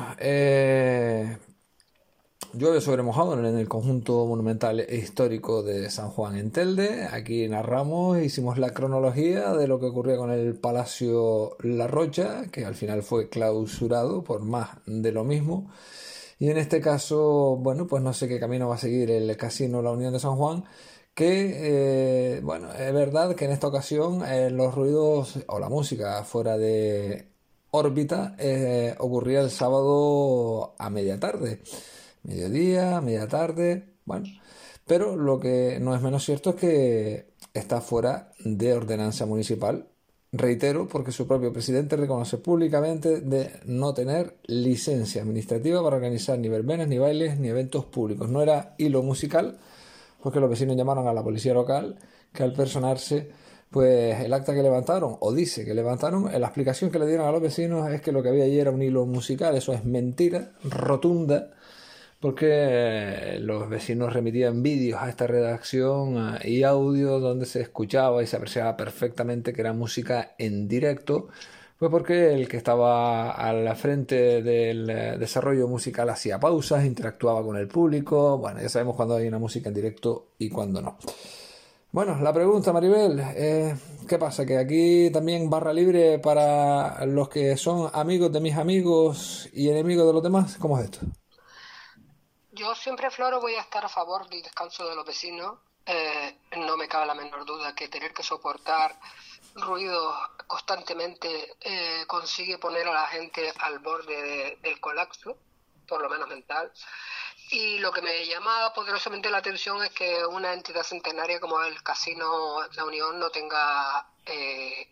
Speaker 3: llueve sobre mojado en el conjunto monumental e histórico de San Juan en Telde. Aquí narramos, hicimos la cronología de lo que ocurría con el Palacio La Rocha, que al final fue clausurado por más de lo mismo. Y en este caso, bueno, pues no sé qué camino va a seguir el Casino La Unión de San Juan, que, bueno, es verdad que en esta ocasión los ruidos o la música fuera de órbita ocurría el sábado a media tarde. Mediodía, media tarde, bueno, pero lo que no es menos cierto es que está fuera de ordenanza municipal, reitero, porque su propio presidente reconoce públicamente de no tener licencia administrativa para organizar ni verbenas, ni bailes, ni eventos públicos. No era hilo musical, porque los vecinos llamaron a la policía local, que al personarse, pues el acta que levantaron, o dice que levantaron, la explicación que le dieron a los vecinos es que lo que había allí era un hilo musical. Eso es mentira rotunda, porque los vecinos remitían vídeos a esta redacción y audio donde se escuchaba y se apreciaba perfectamente que era música en directo, pues porque el que estaba a la frente del desarrollo musical hacía pausas, interactuaba con el público. Bueno, ya sabemos cuándo hay una música en directo y cuándo no. Bueno, la pregunta, Maribel, ¿qué pasa? ¿Que aquí también barra libre para los que son amigos de mis amigos y enemigos de los demás? ¿Cómo es esto?
Speaker 9: Yo siempre, Floro, voy a estar a favor del descanso de los vecinos. No me cabe la menor duda que tener que soportar ruido constantemente consigue poner a la gente al borde del colapso, por lo menos mental. Y lo que me llama poderosamente la atención es que una entidad centenaria como el Casino La Unión no tenga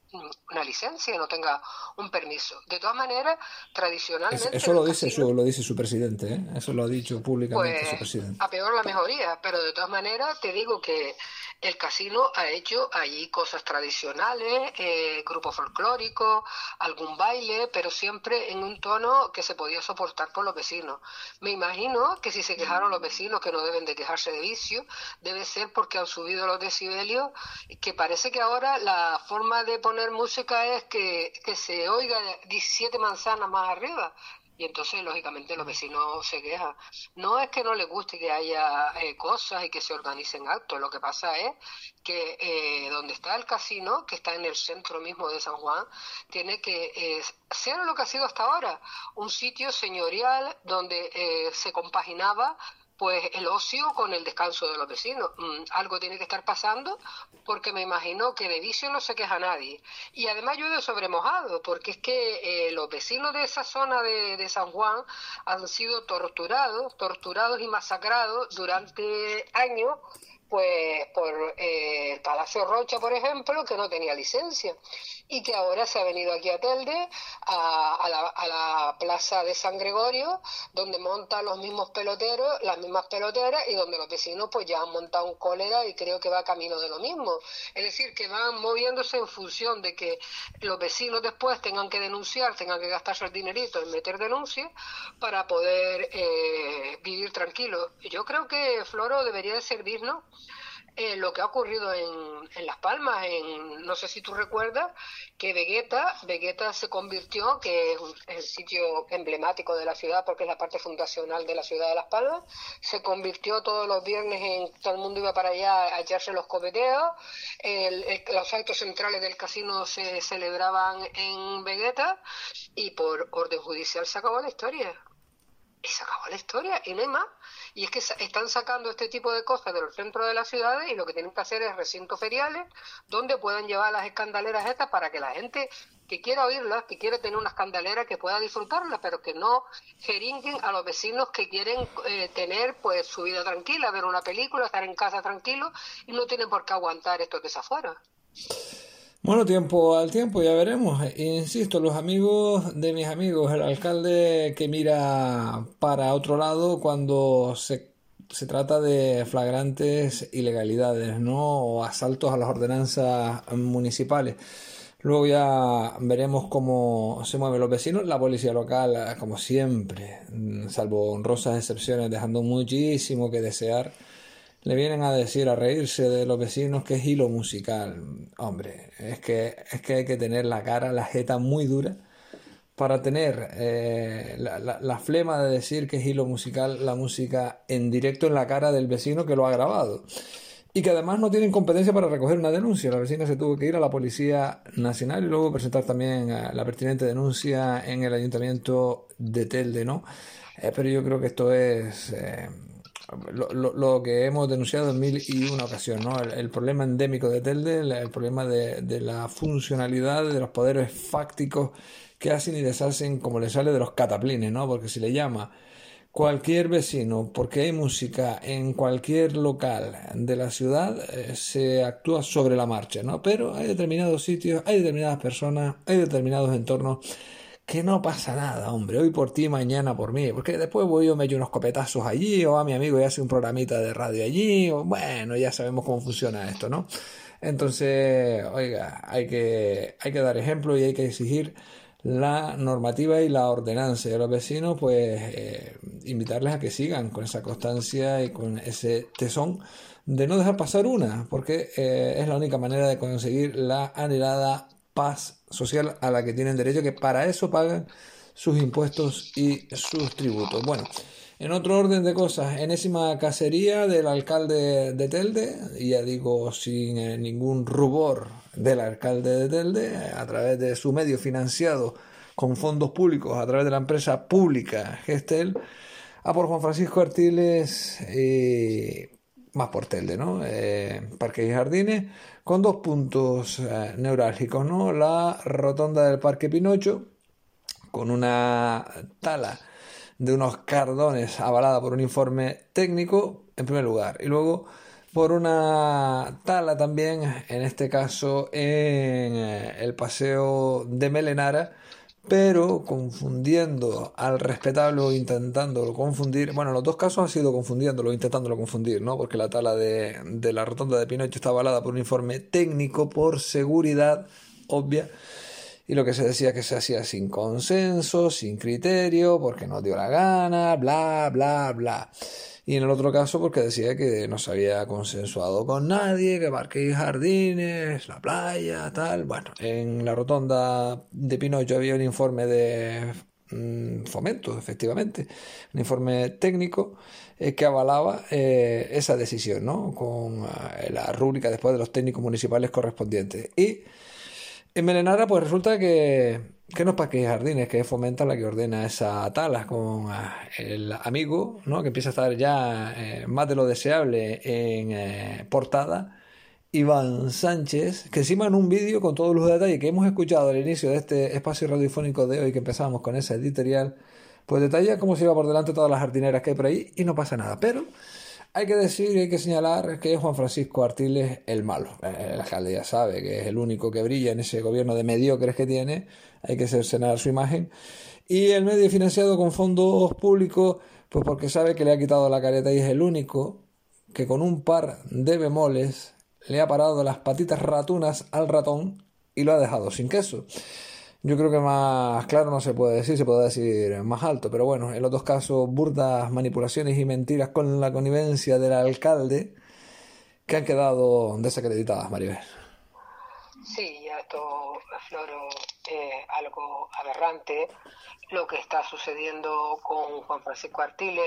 Speaker 9: una licencia, no tenga un permiso. De todas maneras, tradicionalmente...
Speaker 3: Eso lo dice su presidente, ¿eh? Eso lo ha dicho públicamente su presidente.
Speaker 9: A peor la mejoría, pero de todas maneras te digo que el casino ha hecho allí cosas tradicionales, grupos folclóricos, algún baile, pero siempre en un tono que se podía soportar por los vecinos. Me imagino que si se quejaron los vecinos, que no deben de quejarse de vicio, debe ser porque han subido los decibelios, que parece que ahora la forma de poner música es que se oiga 17 manzanas más arriba. Y entonces, lógicamente, los vecinos se quejan. No es que no les guste que haya cosas y que se organicen actos. Lo que pasa es que donde está el casino, que está en el centro mismo de San Juan, tiene que ser lo que ha sido hasta ahora. Un sitio señorial donde se compaginaba pues el ocio con el descanso de los vecinos. Algo tiene que estar pasando, porque me imagino que de vicio no se queja nadie. Y además llueve sobre mojado, porque es que los vecinos de esa zona de San Juan han sido torturados y masacrados durante años, pues por el Palacio Rocha, por ejemplo, que no tenía licencia, y que ahora se ha venido aquí a Telde, a la plaza de San Gregorio, donde montan los mismos peloteros, las mismas peloteras, y donde los vecinos pues ya han montado un cólera y creo que va camino de lo mismo. Es decir, que van moviéndose en función de que los vecinos después tengan que denunciar, tengan que gastarse el dinerito en meter denuncias para poder vivir tranquilos. Yo creo que, Floro, debería de servirnos lo que ha ocurrido en Las Palmas, no sé si tú recuerdas, que Vegueta se convirtió, que es el sitio emblemático de la ciudad porque es la parte fundacional de la ciudad de Las Palmas, se convirtió todos los viernes todo el mundo iba para allá a echarse los copeteos, los actos centrales del casino se celebraban en Vegueta y por orden judicial se acabó la historia. Y se acabó la historia y no hay más. Y es que están sacando este tipo de cosas de los centros de las ciudades y lo que tienen que hacer es recintos feriales donde puedan llevar las escandaleras estas para que la gente que quiera oírlas, que quiere tener una escandalera, que pueda disfrutarlas, pero que no jeringuen a los vecinos que quieren tener pues su vida tranquila, ver una película, estar en casa tranquilo y no tienen por qué aguantar estos desafueros.
Speaker 3: Bueno, tiempo al tiempo, ya veremos. Insisto, los amigos de mis amigos, el alcalde que mira para otro lado cuando se trata de flagrantes ilegalidades, ¿no? O asaltos a las ordenanzas municipales. Luego ya veremos cómo se mueven los vecinos. La policía local, como siempre, salvo honrosas excepciones, dejando muchísimo que desear. Le vienen a decir, a reírse de los vecinos, que es hilo musical. Hombre, es que hay que tener la cara, la jeta muy dura para tener la flema de decir que es hilo musical la música en directo en la cara del vecino que lo ha grabado. Y que además no tienen competencia para recoger una denuncia. La vecina se tuvo que ir a la Policía Nacional y luego presentar también la pertinente denuncia en el Ayuntamiento de Telde, ¿no? Pero yo creo que esto es... Lo que hemos denunciado en 1001 ocasiones, ¿no? El problema endémico de Telde, el problema de la funcionalidad de los poderes fácticos que hacen y deshacen como le sale de los cataplines, ¿no? Porque si le llama cualquier vecino, porque hay música en cualquier local de la ciudad, se actúa sobre la marcha, ¿no? Pero hay determinados sitios, hay determinadas personas, hay determinados entornos que no pasa nada, hombre, hoy por ti, mañana por mí, porque después voy yo me echo unos copetazos allí, o a mi amigo y hace un programita de radio allí, o bueno, ya sabemos cómo funciona esto, ¿no? Entonces, oiga, hay que dar ejemplo y hay que exigir la normativa y la ordenanza de los vecinos, pues invitarles a que sigan con esa constancia y con ese tesón de no dejar pasar una, porque es la única manera de conseguir la anhelada paz social a la que tienen derecho, que para eso pagan sus impuestos y sus tributos. Bueno, en otro orden de cosas, enésima cacería del alcalde de Telde, y ya digo sin ningún rubor del alcalde de Telde, a través de su medio financiado con fondos públicos, a través de la empresa pública Gestel, a por Juan Francisco Artiles, más por Telde, ¿no? Parques y Jardines, con dos puntos neurálgicos, ¿no? La rotonda del Parque Pinocho, con una tala de unos cardones avalada por un informe técnico, en primer lugar, y luego por una tala también, en este caso en el paseo de Melenara, pero confundiendo al respetable o intentándolo confundir. Bueno, en los dos casos ha sido confundiéndolo o intentándolo confundir, ¿no? Porque la tala de la rotonda de Pinocho está avalada por un informe técnico por seguridad obvia, y lo que se decía es que se hacía sin consenso, sin criterio, porque nos dio la gana, bla, bla, bla. Y en el otro caso porque decía que no se había consensuado con nadie, que parques y jardines, la playa, tal. Bueno, en la rotonda de Pinocho había un informe de Fomento, efectivamente, un informe técnico que avalaba esa decisión, ¿no? Con la rúbrica después de los técnicos municipales correspondientes. Y en Melenara, pues resulta que no es Parques y Jardines, que es Fomenta la que ordena esa tala, con el amigo, ¿no? Que empieza a estar ya más de lo deseable en portada, Iván Sánchez, que encima en un vídeo con todos los detalles que hemos escuchado al inicio de este espacio radiofónico de hoy, que empezamos con esa editorial, pues detalla cómo se iba por delante todas las jardineras que hay por ahí y no pasa nada. Pero hay que decir y hay que señalar que es Juan Francisco Artiles el malo. El alcalde ya sabe que es el único que brilla en ese gobierno de mediocres que tiene. Hay que cercenar su imagen. Y el medio financiado con fondos públicos, pues porque sabe que le ha quitado la careta y es el único que con un par de bemoles le ha parado las patitas ratunas al ratón y lo ha dejado sin queso. Yo creo que más claro no se puede decir, se puede decir más alto, pero bueno, en los dos casos burdas manipulaciones y mentiras con la connivencia del alcalde que han quedado desacreditadas, Maribel.
Speaker 9: Sí, ya esto, Floro, algo aberrante lo que está sucediendo con Juan Francisco Artiles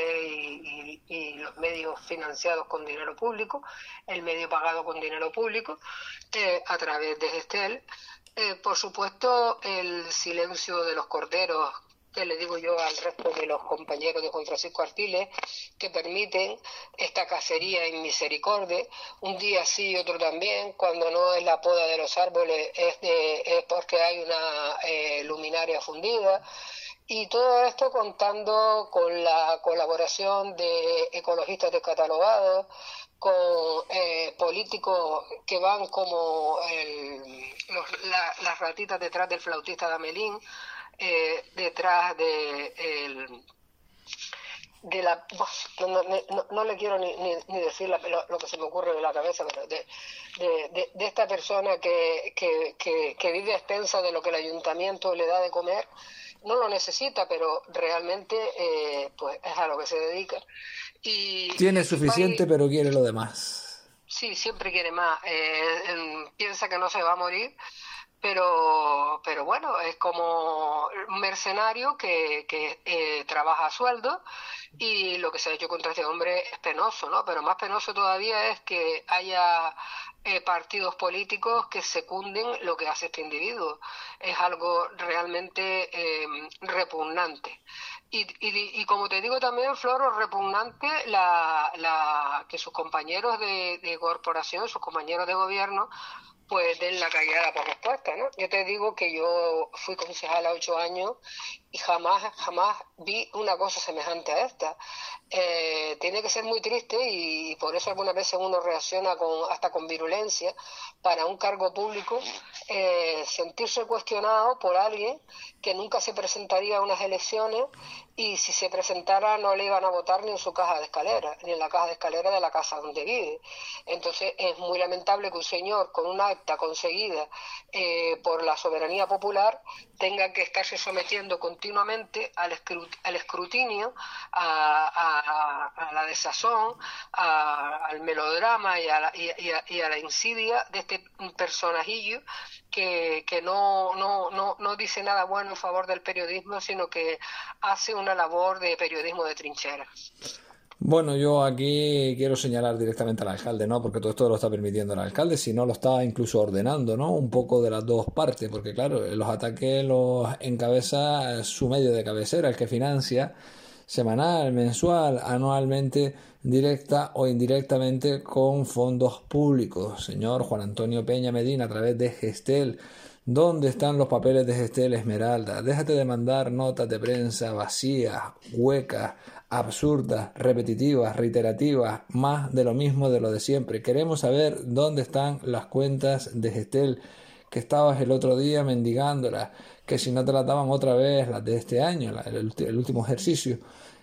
Speaker 9: y los medios financiados con dinero público, el medio pagado con dinero público a través de Gestel. Por supuesto, el silencio de los corderos, que le digo yo al resto de los compañeros de Juan Francisco Artiles, que permiten esta cacería en misericordia, un día sí y otro también, cuando no es la poda de los árboles, es porque hay una luminaria fundida. Y todo esto contando con la colaboración de ecologistas descatalogados, con políticos que van como las ratitas detrás del flautista de Amelín, detrás de la... No le quiero ni decir lo que se me ocurre en la cabeza, pero de esta persona que vive a expensas de lo que el ayuntamiento le da de comer. No lo necesita, pero realmente pues es a lo que se dedica. Y
Speaker 3: tiene suficiente, pero quiere lo demás.
Speaker 9: Sí, siempre quiere más. Piensa que no se va a morir, pero bueno, es como un mercenario que trabaja a sueldo, y lo que se ha hecho contra este hombre es penoso, ¿no? Pero más penoso todavía es que haya partidos políticos que secunden lo que hace este individuo. Es algo realmente repugnante. Y como te digo también, Floro, repugnante que sus compañeros de corporación, sus compañeros de gobierno, pues den la callada por respuesta, ¿no? Yo te digo que yo fui concejala 8 años y jamás vi una cosa semejante a esta. Tiene que ser muy triste, y por eso algunas veces uno reacciona hasta con virulencia para un cargo público, sentirse cuestionado por alguien que nunca se presentaría a unas elecciones, y si se presentara no le iban a votar ni en su caja de escalera, ni en la caja de escalera de la casa donde vive. Entonces es muy lamentable que un señor con una acta conseguida por la soberanía popular tenga que estarse sometiendo continuamente al escrutinio, a la desazón, al melodrama y a la insidia de este personajillo que no dice nada bueno en favor del periodismo, sino que hace una labor de periodismo de trinchera.
Speaker 3: Bueno, yo aquí quiero señalar directamente al alcalde, ¿no? Porque todo esto lo está permitiendo el alcalde, si no lo está incluso ordenando, ¿no? Un poco de las dos partes, porque claro, los ataques los encabeza su medio de cabecera, el que financia semanal, mensual, anualmente, directa o indirectamente con fondos públicos. Señor Juan Antonio Peña Medina, a través de Gestel, ¿Dónde están los papeles de Gestel Esmeralda? Déjate de mandar notas de prensa vacías, huecas, absurdas, repetitivas, reiterativas, más de lo mismo de lo de siempre. Queremos saber dónde están las cuentas de Gestel, que estabas el otro día mendigándolas, que si no te las daban otra vez, las de este año, el último ejercicio.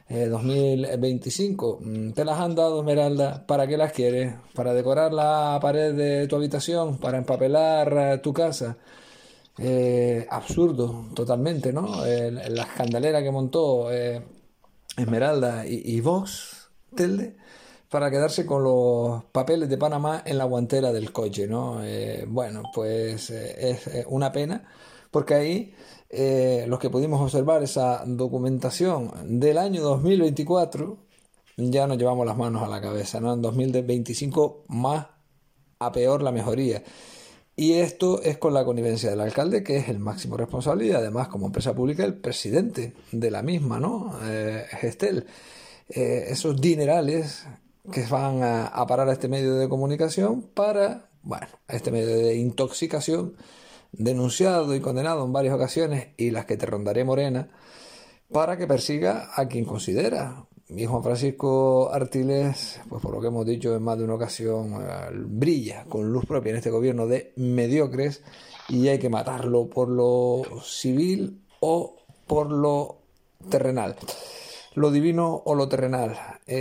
Speaker 3: 2025, te las han dado, Esmeralda. ¿Para qué las quieres? ¿Para decorar la pared de tu habitación? ¿Para empapelar tu casa? Absurdo, totalmente, ¿no? La escandalera que montó Esmeralda y Vox, Telde, para quedarse con los papeles de Panamá en la guantera del coche, ¿no? Bueno, pues es una pena, porque ahí los que pudimos observar esa documentación del año 2024, ya nos llevamos las manos a la cabeza, ¿no? En 2025 más a peor la mejoría. Y esto es con la connivencia del alcalde, que es el máximo responsable y además como empresa pública el presidente de la misma, ¿no? Gestel. Esos dinerales que van a parar a este medio de comunicación para, bueno, este medio de intoxicación, denunciado y condenado en varias ocasiones, y las que te rondaré, Morena, para que persiga a quien considera. Y Juan Francisco Artiles, pues por lo que hemos dicho en más de una ocasión, brilla con luz propia en este gobierno de mediocres, y hay que matarlo por lo civil o por lo terrenal, lo divino o lo terrenal.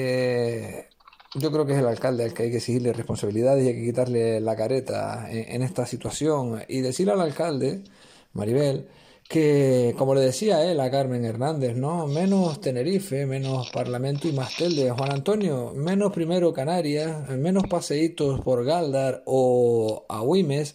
Speaker 3: Yo creo que es el alcalde al que hay que exigirle responsabilidades y hay que quitarle la careta en esta situación y decirle al alcalde, Maribel, que, como le decía él a Carmen Hernández, ¿no? Menos Tenerife, menos Parlamento y más Telde. Juan Antonio, menos primero Canarias, menos paseitos por Galdar o Agüimes,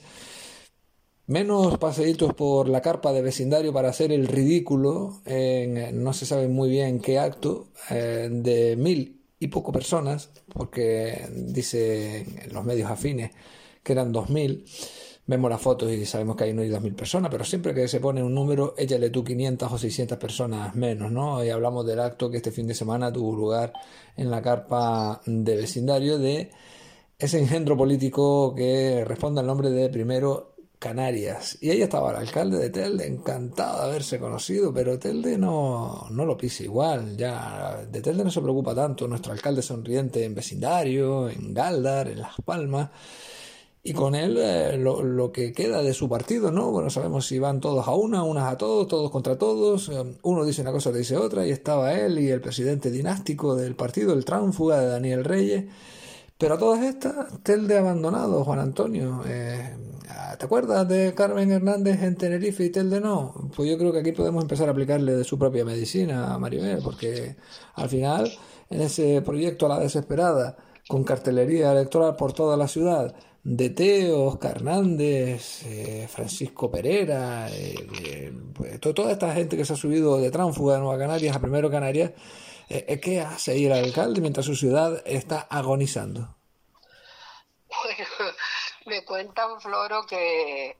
Speaker 3: menos paseitos por la carpa de vecindario para hacer el ridículo en no se sabe muy bien qué acto de 1000 y poco personas, porque dicen los medios afines que eran 2000. Vemos las fotos y sabemos que ahí no hay 2000 personas, pero siempre que se pone un número, échale tú 500 o 600 personas menos, ¿no? Y hablamos del acto que este fin de semana tuvo lugar en la carpa de vecindario de ese engendro político que responde al nombre de Primero Canarias. Y ahí estaba el alcalde de Telde, encantado de haberse conocido, pero Telde no lo pisa igual, ya de Telde no se preocupa tanto. Nuestro alcalde sonriente en vecindario, en Galdar, en Las Palmas. Y con él lo que queda de su partido, ¿no? Bueno, sabemos si van todos a una, unas a todos, todos contra todos. Uno dice una cosa, otro dice otra. Y estaba él y el presidente dinástico del partido, el tránsfuga de Daniel Reyes. Pero a todas estas, Telde abandonado, Juan Antonio. ¿Te acuerdas de Carmen Hernández en Tenerife y Telde no? Pues yo creo que aquí podemos empezar a aplicarle de su propia medicina a Maribel, porque al final, en ese proyecto a la desesperada, con cartelería electoral por toda la ciudad, de Teo, Oscar Hernández, Francisco Pereira, pues, toda esta gente que se ha subido de tránsfuga de Nueva Canarias a Primero Canarias, ¿qué hace ahí el alcalde mientras su ciudad está agonizando?
Speaker 9: Bueno, me cuentan, Floro, que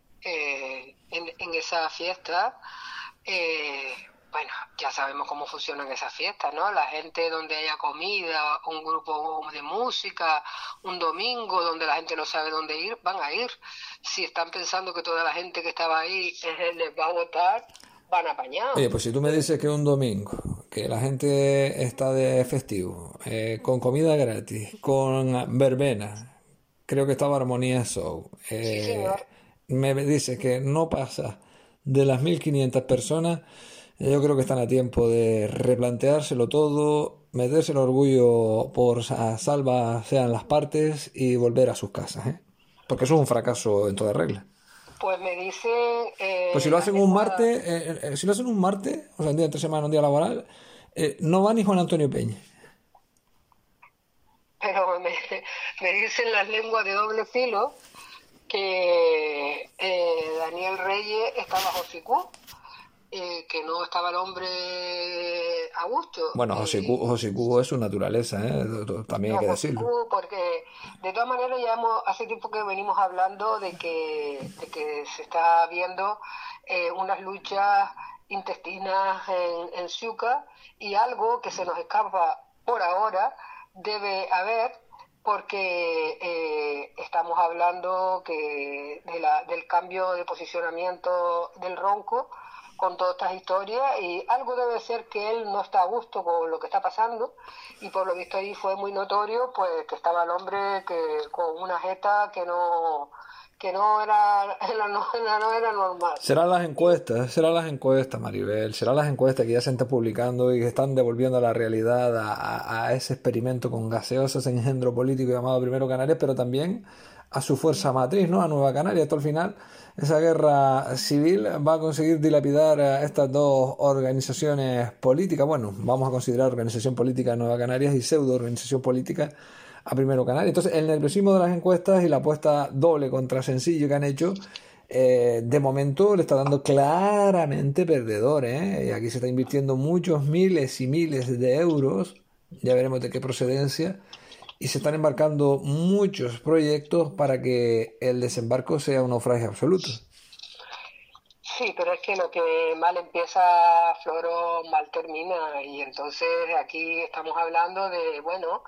Speaker 9: en esa fiesta, bueno, ya sabemos cómo funcionan esas fiestas, ¿no? La gente donde haya comida, un grupo de música, un domingo donde la gente no sabe dónde ir, van a ir. Si están pensando que toda la gente que estaba ahí les va a votar, van apañados.
Speaker 3: Oye, pues si tú me dices que un domingo, que la gente está de festivo, con comida gratis, con verbena, creo que estaba Armonía Show,
Speaker 9: Sí, señor.
Speaker 3: me dices que no pasa de las 1500 personas, yo creo que están a tiempo de replanteárselo todo, meterse el orgullo por salva sean las partes y volver a sus casas, ¿eh? Porque eso es un fracaso en toda regla.
Speaker 9: Pues me dicen...
Speaker 3: Pues si lo hacen un martes, si lo hacen un martes, o sea, un día entre semana, un día laboral, no va ni Juan Antonio Peña.
Speaker 9: Pero me dicen las lenguas de doble filo que Daniel Reyes está bajo SICU, que no estaba el hombre a gusto.
Speaker 3: Bueno, José es su naturaleza, también hay que decirlo.
Speaker 9: José, porque de todas maneras ya hace tiempo que venimos hablando de que se está viendo unas luchas intestinas en Ceuta, y algo que se nos escapa por ahora debe haber, porque estamos hablando que del cambio de posicionamiento del Ronco con todas estas historias, y algo debe ser que él no está a gusto con lo que está pasando, y por lo visto ahí fue muy notorio pues que estaba el hombre con una jeta que no era normal.
Speaker 3: Serán las encuestas, Maribel, serán las encuestas que ya se están publicando y que están devolviendo a la realidad a ese experimento con gaseosa, ese engendro político llamado Primero Canarias, pero también a su fuerza matriz, ¿no? A Nueva Canarias. Hasta el final, esa guerra civil va a conseguir dilapidar a estas dos organizaciones políticas. Bueno, vamos a considerar organización política a Nueva Canarias y pseudo organización política a Primero Canarias. Entonces, el nerviosismo de las encuestas y la apuesta doble contra sencillo que han hecho, de momento le está dando claramente perdedor, ¿eh? Y aquí se está invirtiendo muchos miles y miles de euros, ya veremos de qué procedencia, y se están embarcando muchos proyectos para que el desembarco sea un naufragio absoluto.
Speaker 9: Sí, pero es que lo que mal empieza, Floro, mal termina, y entonces aquí estamos hablando de, bueno,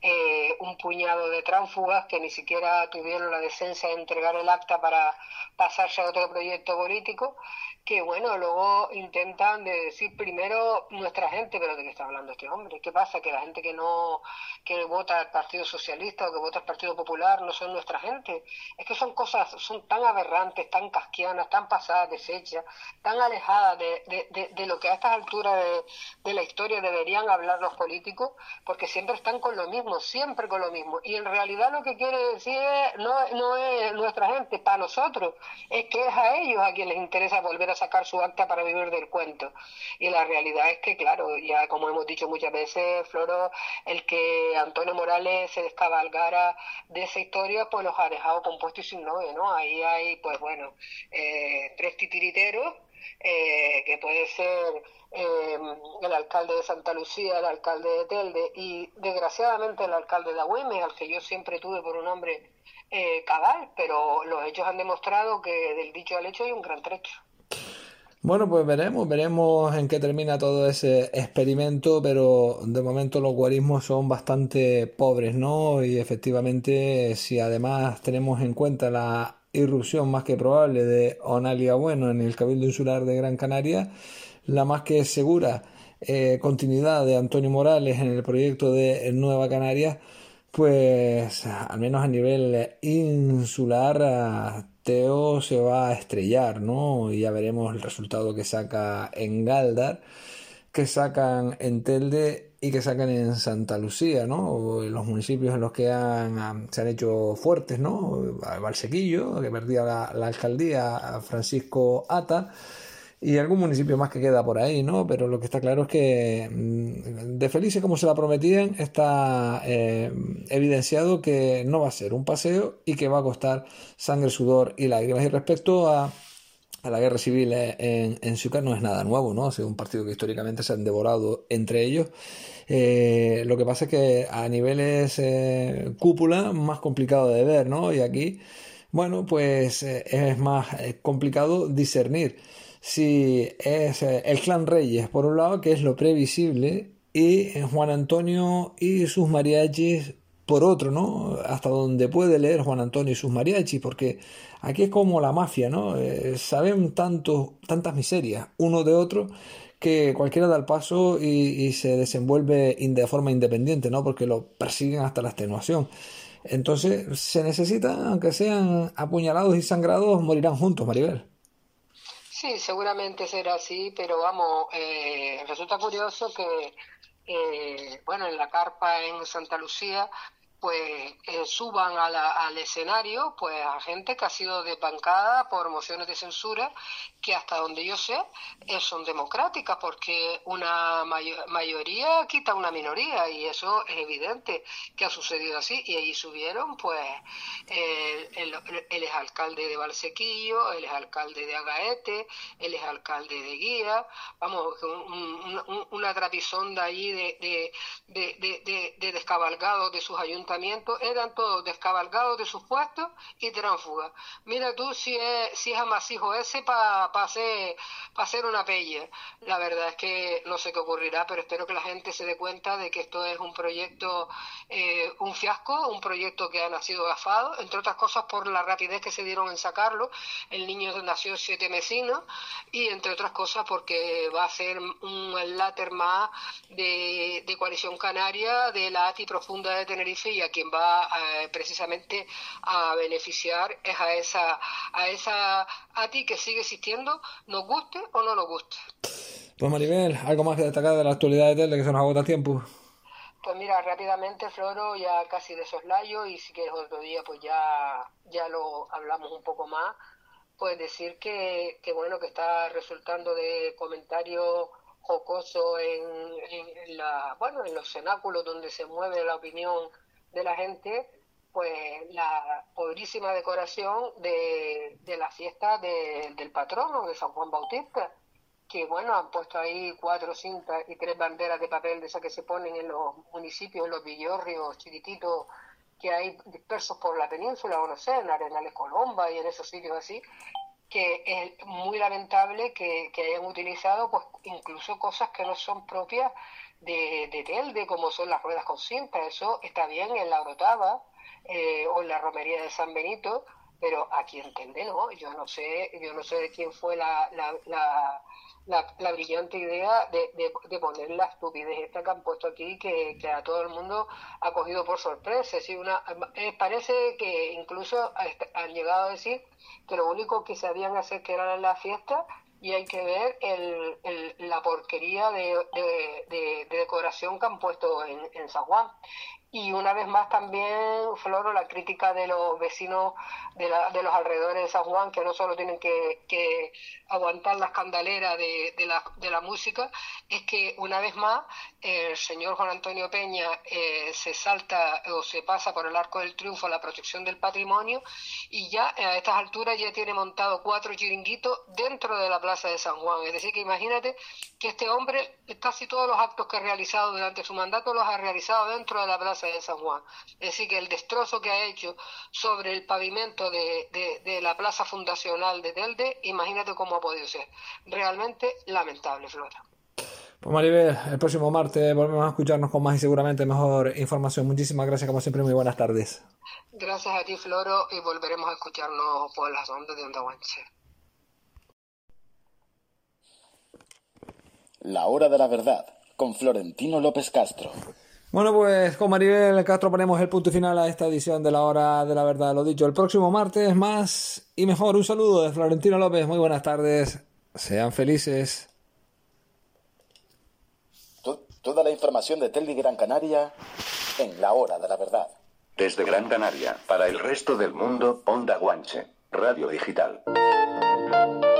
Speaker 9: un puñado de tránsfugas que ni siquiera tuvieron la decencia de entregar el acta para pasarse a otro proyecto político, que bueno, luego intentan de decir primero nuestra gente, pero ¿de qué está hablando este hombre? ¿Qué pasa? Que la gente que vota al Partido Socialista o que vota al Partido Popular no son nuestra gente. Es que son cosas, son tan aberrantes, tan casquianas, tan pasadas de fecha, tan alejadas de lo que a estas alturas de la historia deberían hablar los políticos, porque siempre están con lo mismo, siempre con lo mismo. Y en realidad lo que quiere decir no es nuestra gente, para nosotros, es que es a ellos a quien les interesa volver a sacar su acta para vivir del cuento. Y la realidad es que, claro, ya como hemos dicho muchas veces, Floro, el que Antonio Morales se descabalgara de esa historia, pues los ha dejado compuestos y sin novio, ¿no? Ahí hay, pues bueno, tres titiriteros, que puede ser el alcalde de Santa Lucía, el alcalde de Telde y desgraciadamente el alcalde de Agüemes, al que yo siempre tuve por un hombre cabal, pero los hechos han demostrado que del dicho al hecho hay un gran trecho.
Speaker 3: Bueno, pues veremos en qué termina todo ese experimento, pero de momento los guarismos son bastante pobres, ¿no? Y efectivamente, si además tenemos en cuenta la irrupción más que probable de Onalia Bueno en el Cabildo Insular de Gran Canaria, la más que segura continuidad de Antonio Morales en el proyecto de Nueva Canarias, pues al menos a nivel insular, Teo se va a estrellar, ¿no? Y ya veremos el resultado que saca en Galdar, que sacan en Telde y que sacan en Santa Lucía, ¿no? O en los municipios en los que se han hecho fuertes, ¿no? Valsequillo, que perdía la alcaldía, a Francisco Ata, y algún municipio más que queda por ahí, ¿no? Pero lo que está claro es que de felices como se la prometían, está evidenciado que no va a ser un paseo y que va a costar sangre, sudor y lágrimas. Y respecto a la guerra civil en Xúcar, no es nada nuevo, ¿no? Ha sido un partido que históricamente se han devorado entre ellos. Lo que pasa es que a niveles cúpula, más complicado de ver, ¿no? Y aquí, bueno, pues es más complicado discernir si es el clan Reyes, por un lado, que es lo previsible, y Juan Antonio y sus mariachis, por otro, ¿no? Hasta donde puede leer Juan Antonio y sus mariachis, porque aquí es como la mafia, ¿no? Saben tantas miserias uno de otro que cualquiera da el paso y se desenvuelve de forma independiente, ¿no? Porque lo persiguen hasta la extenuación. Entonces se necesita, aunque sean apuñalados y sangrados, morirán juntos, Maribel.
Speaker 9: Sí, seguramente será así, pero vamos, resulta curioso que, bueno, en la carpa en Santa Lucía, pues suban al escenario pues a gente que ha sido desbancada por mociones de censura que hasta donde yo sé son democráticas, porque una mayoría quita una minoría y eso es evidente que ha sucedido así. Y allí subieron pues el exalcalde de Valsequillo, el exalcalde de Agaete, el exalcalde de Guía, vamos, una trapisonda allí de descabalgados de sus ayuntamientos comportamiento eran todos descabalgados de sus puestos y tránsfugas. Mira tú si es amasijo ese para hacer una pelle. La verdad es que no sé qué ocurrirá, pero espero que la gente se dé cuenta de que esto es un proyecto, un fiasco, un proyecto que ha nacido gafado, entre otras cosas por la rapidez que se dieron en sacarlo. El niño nació 7 mesinos y entre otras cosas porque va a ser un láter más de Coalición Canaria, de la ATI profunda de Tenerife, y a quien va precisamente a beneficiar es a esa ATI que sigue existiendo, nos guste o no nos guste.
Speaker 3: Pues Maribel, ¿algo más que destacar de la actualidad de Telde, que se nos agota tiempo?
Speaker 9: Pues mira, rápidamente, Floro, ya casi de soslayo, y si quieres otro día pues ya lo hablamos un poco más. Pues decir que bueno, que está resultando de comentarios jocosos en los cenáculos donde se mueve la opinión de la gente, pues la pobrísima decoración de la fiesta del patrono de San Juan Bautista, que bueno, han puesto ahí 4 cintas y 3 banderas de papel de esas que se ponen en los municipios, en los villorrios chiquititos que hay dispersos por la península, o no sé, en Arenales Colomba y en esos sitios así, que es muy lamentable que hayan utilizado pues incluso cosas que no son propias de Telde, como son las ruedas con cinta. Eso está bien en la Orotava o en la romería de San Benito, pero aquí en Telde no. Yo no sé de quién fue la brillante idea de poner la estupidez esta que han puesto aquí, que a todo el mundo ha cogido por sorpresa. Es decir, parece que incluso han llegado a decir que lo único que sabían hacer que era la fiesta, y hay que ver la porquería de decoración que han puesto en San Juan. Y una vez más también, Floro, la crítica de los vecinos de los alrededores de San Juan, que no solo tienen que aguantar la escandalera de la música, es que una vez más el señor Juan Antonio Peña se salta o se pasa por el Arco del Triunfo a la protección del patrimonio, y ya a estas alturas ya tiene montado 4 chiringuitos dentro de la Plaza de San Juan. Es decir, que imagínate que este hombre casi todos los actos que ha realizado durante su mandato los ha realizado dentro de la Plaza de San Juan. Es decir, que el destrozo que ha hecho sobre el pavimento de la plaza fundacional de Telde, imagínate cómo ha podido ser. Realmente lamentable, Flora.
Speaker 3: Pues Maribel, el próximo martes volvemos a escucharnos con más y seguramente mejor información. Muchísimas gracias, como siempre, muy buenas tardes.
Speaker 9: Gracias a ti, Floro, y volveremos a escucharnos por las ondas de Onda Guanche.
Speaker 2: La hora de la verdad, con Florentino López Castro.
Speaker 3: Bueno, pues con Maribel Castro ponemos el punto final a esta edición de la hora de la verdad. Lo dicho, el próximo martes más y mejor. Un saludo de Florentino López. Muy buenas tardes. Sean felices.
Speaker 2: Toda la información de Telde y Gran Canaria en la hora de la verdad.
Speaker 1: Desde Gran Canaria, para el resto del mundo, Onda Guanche, Radio Digital.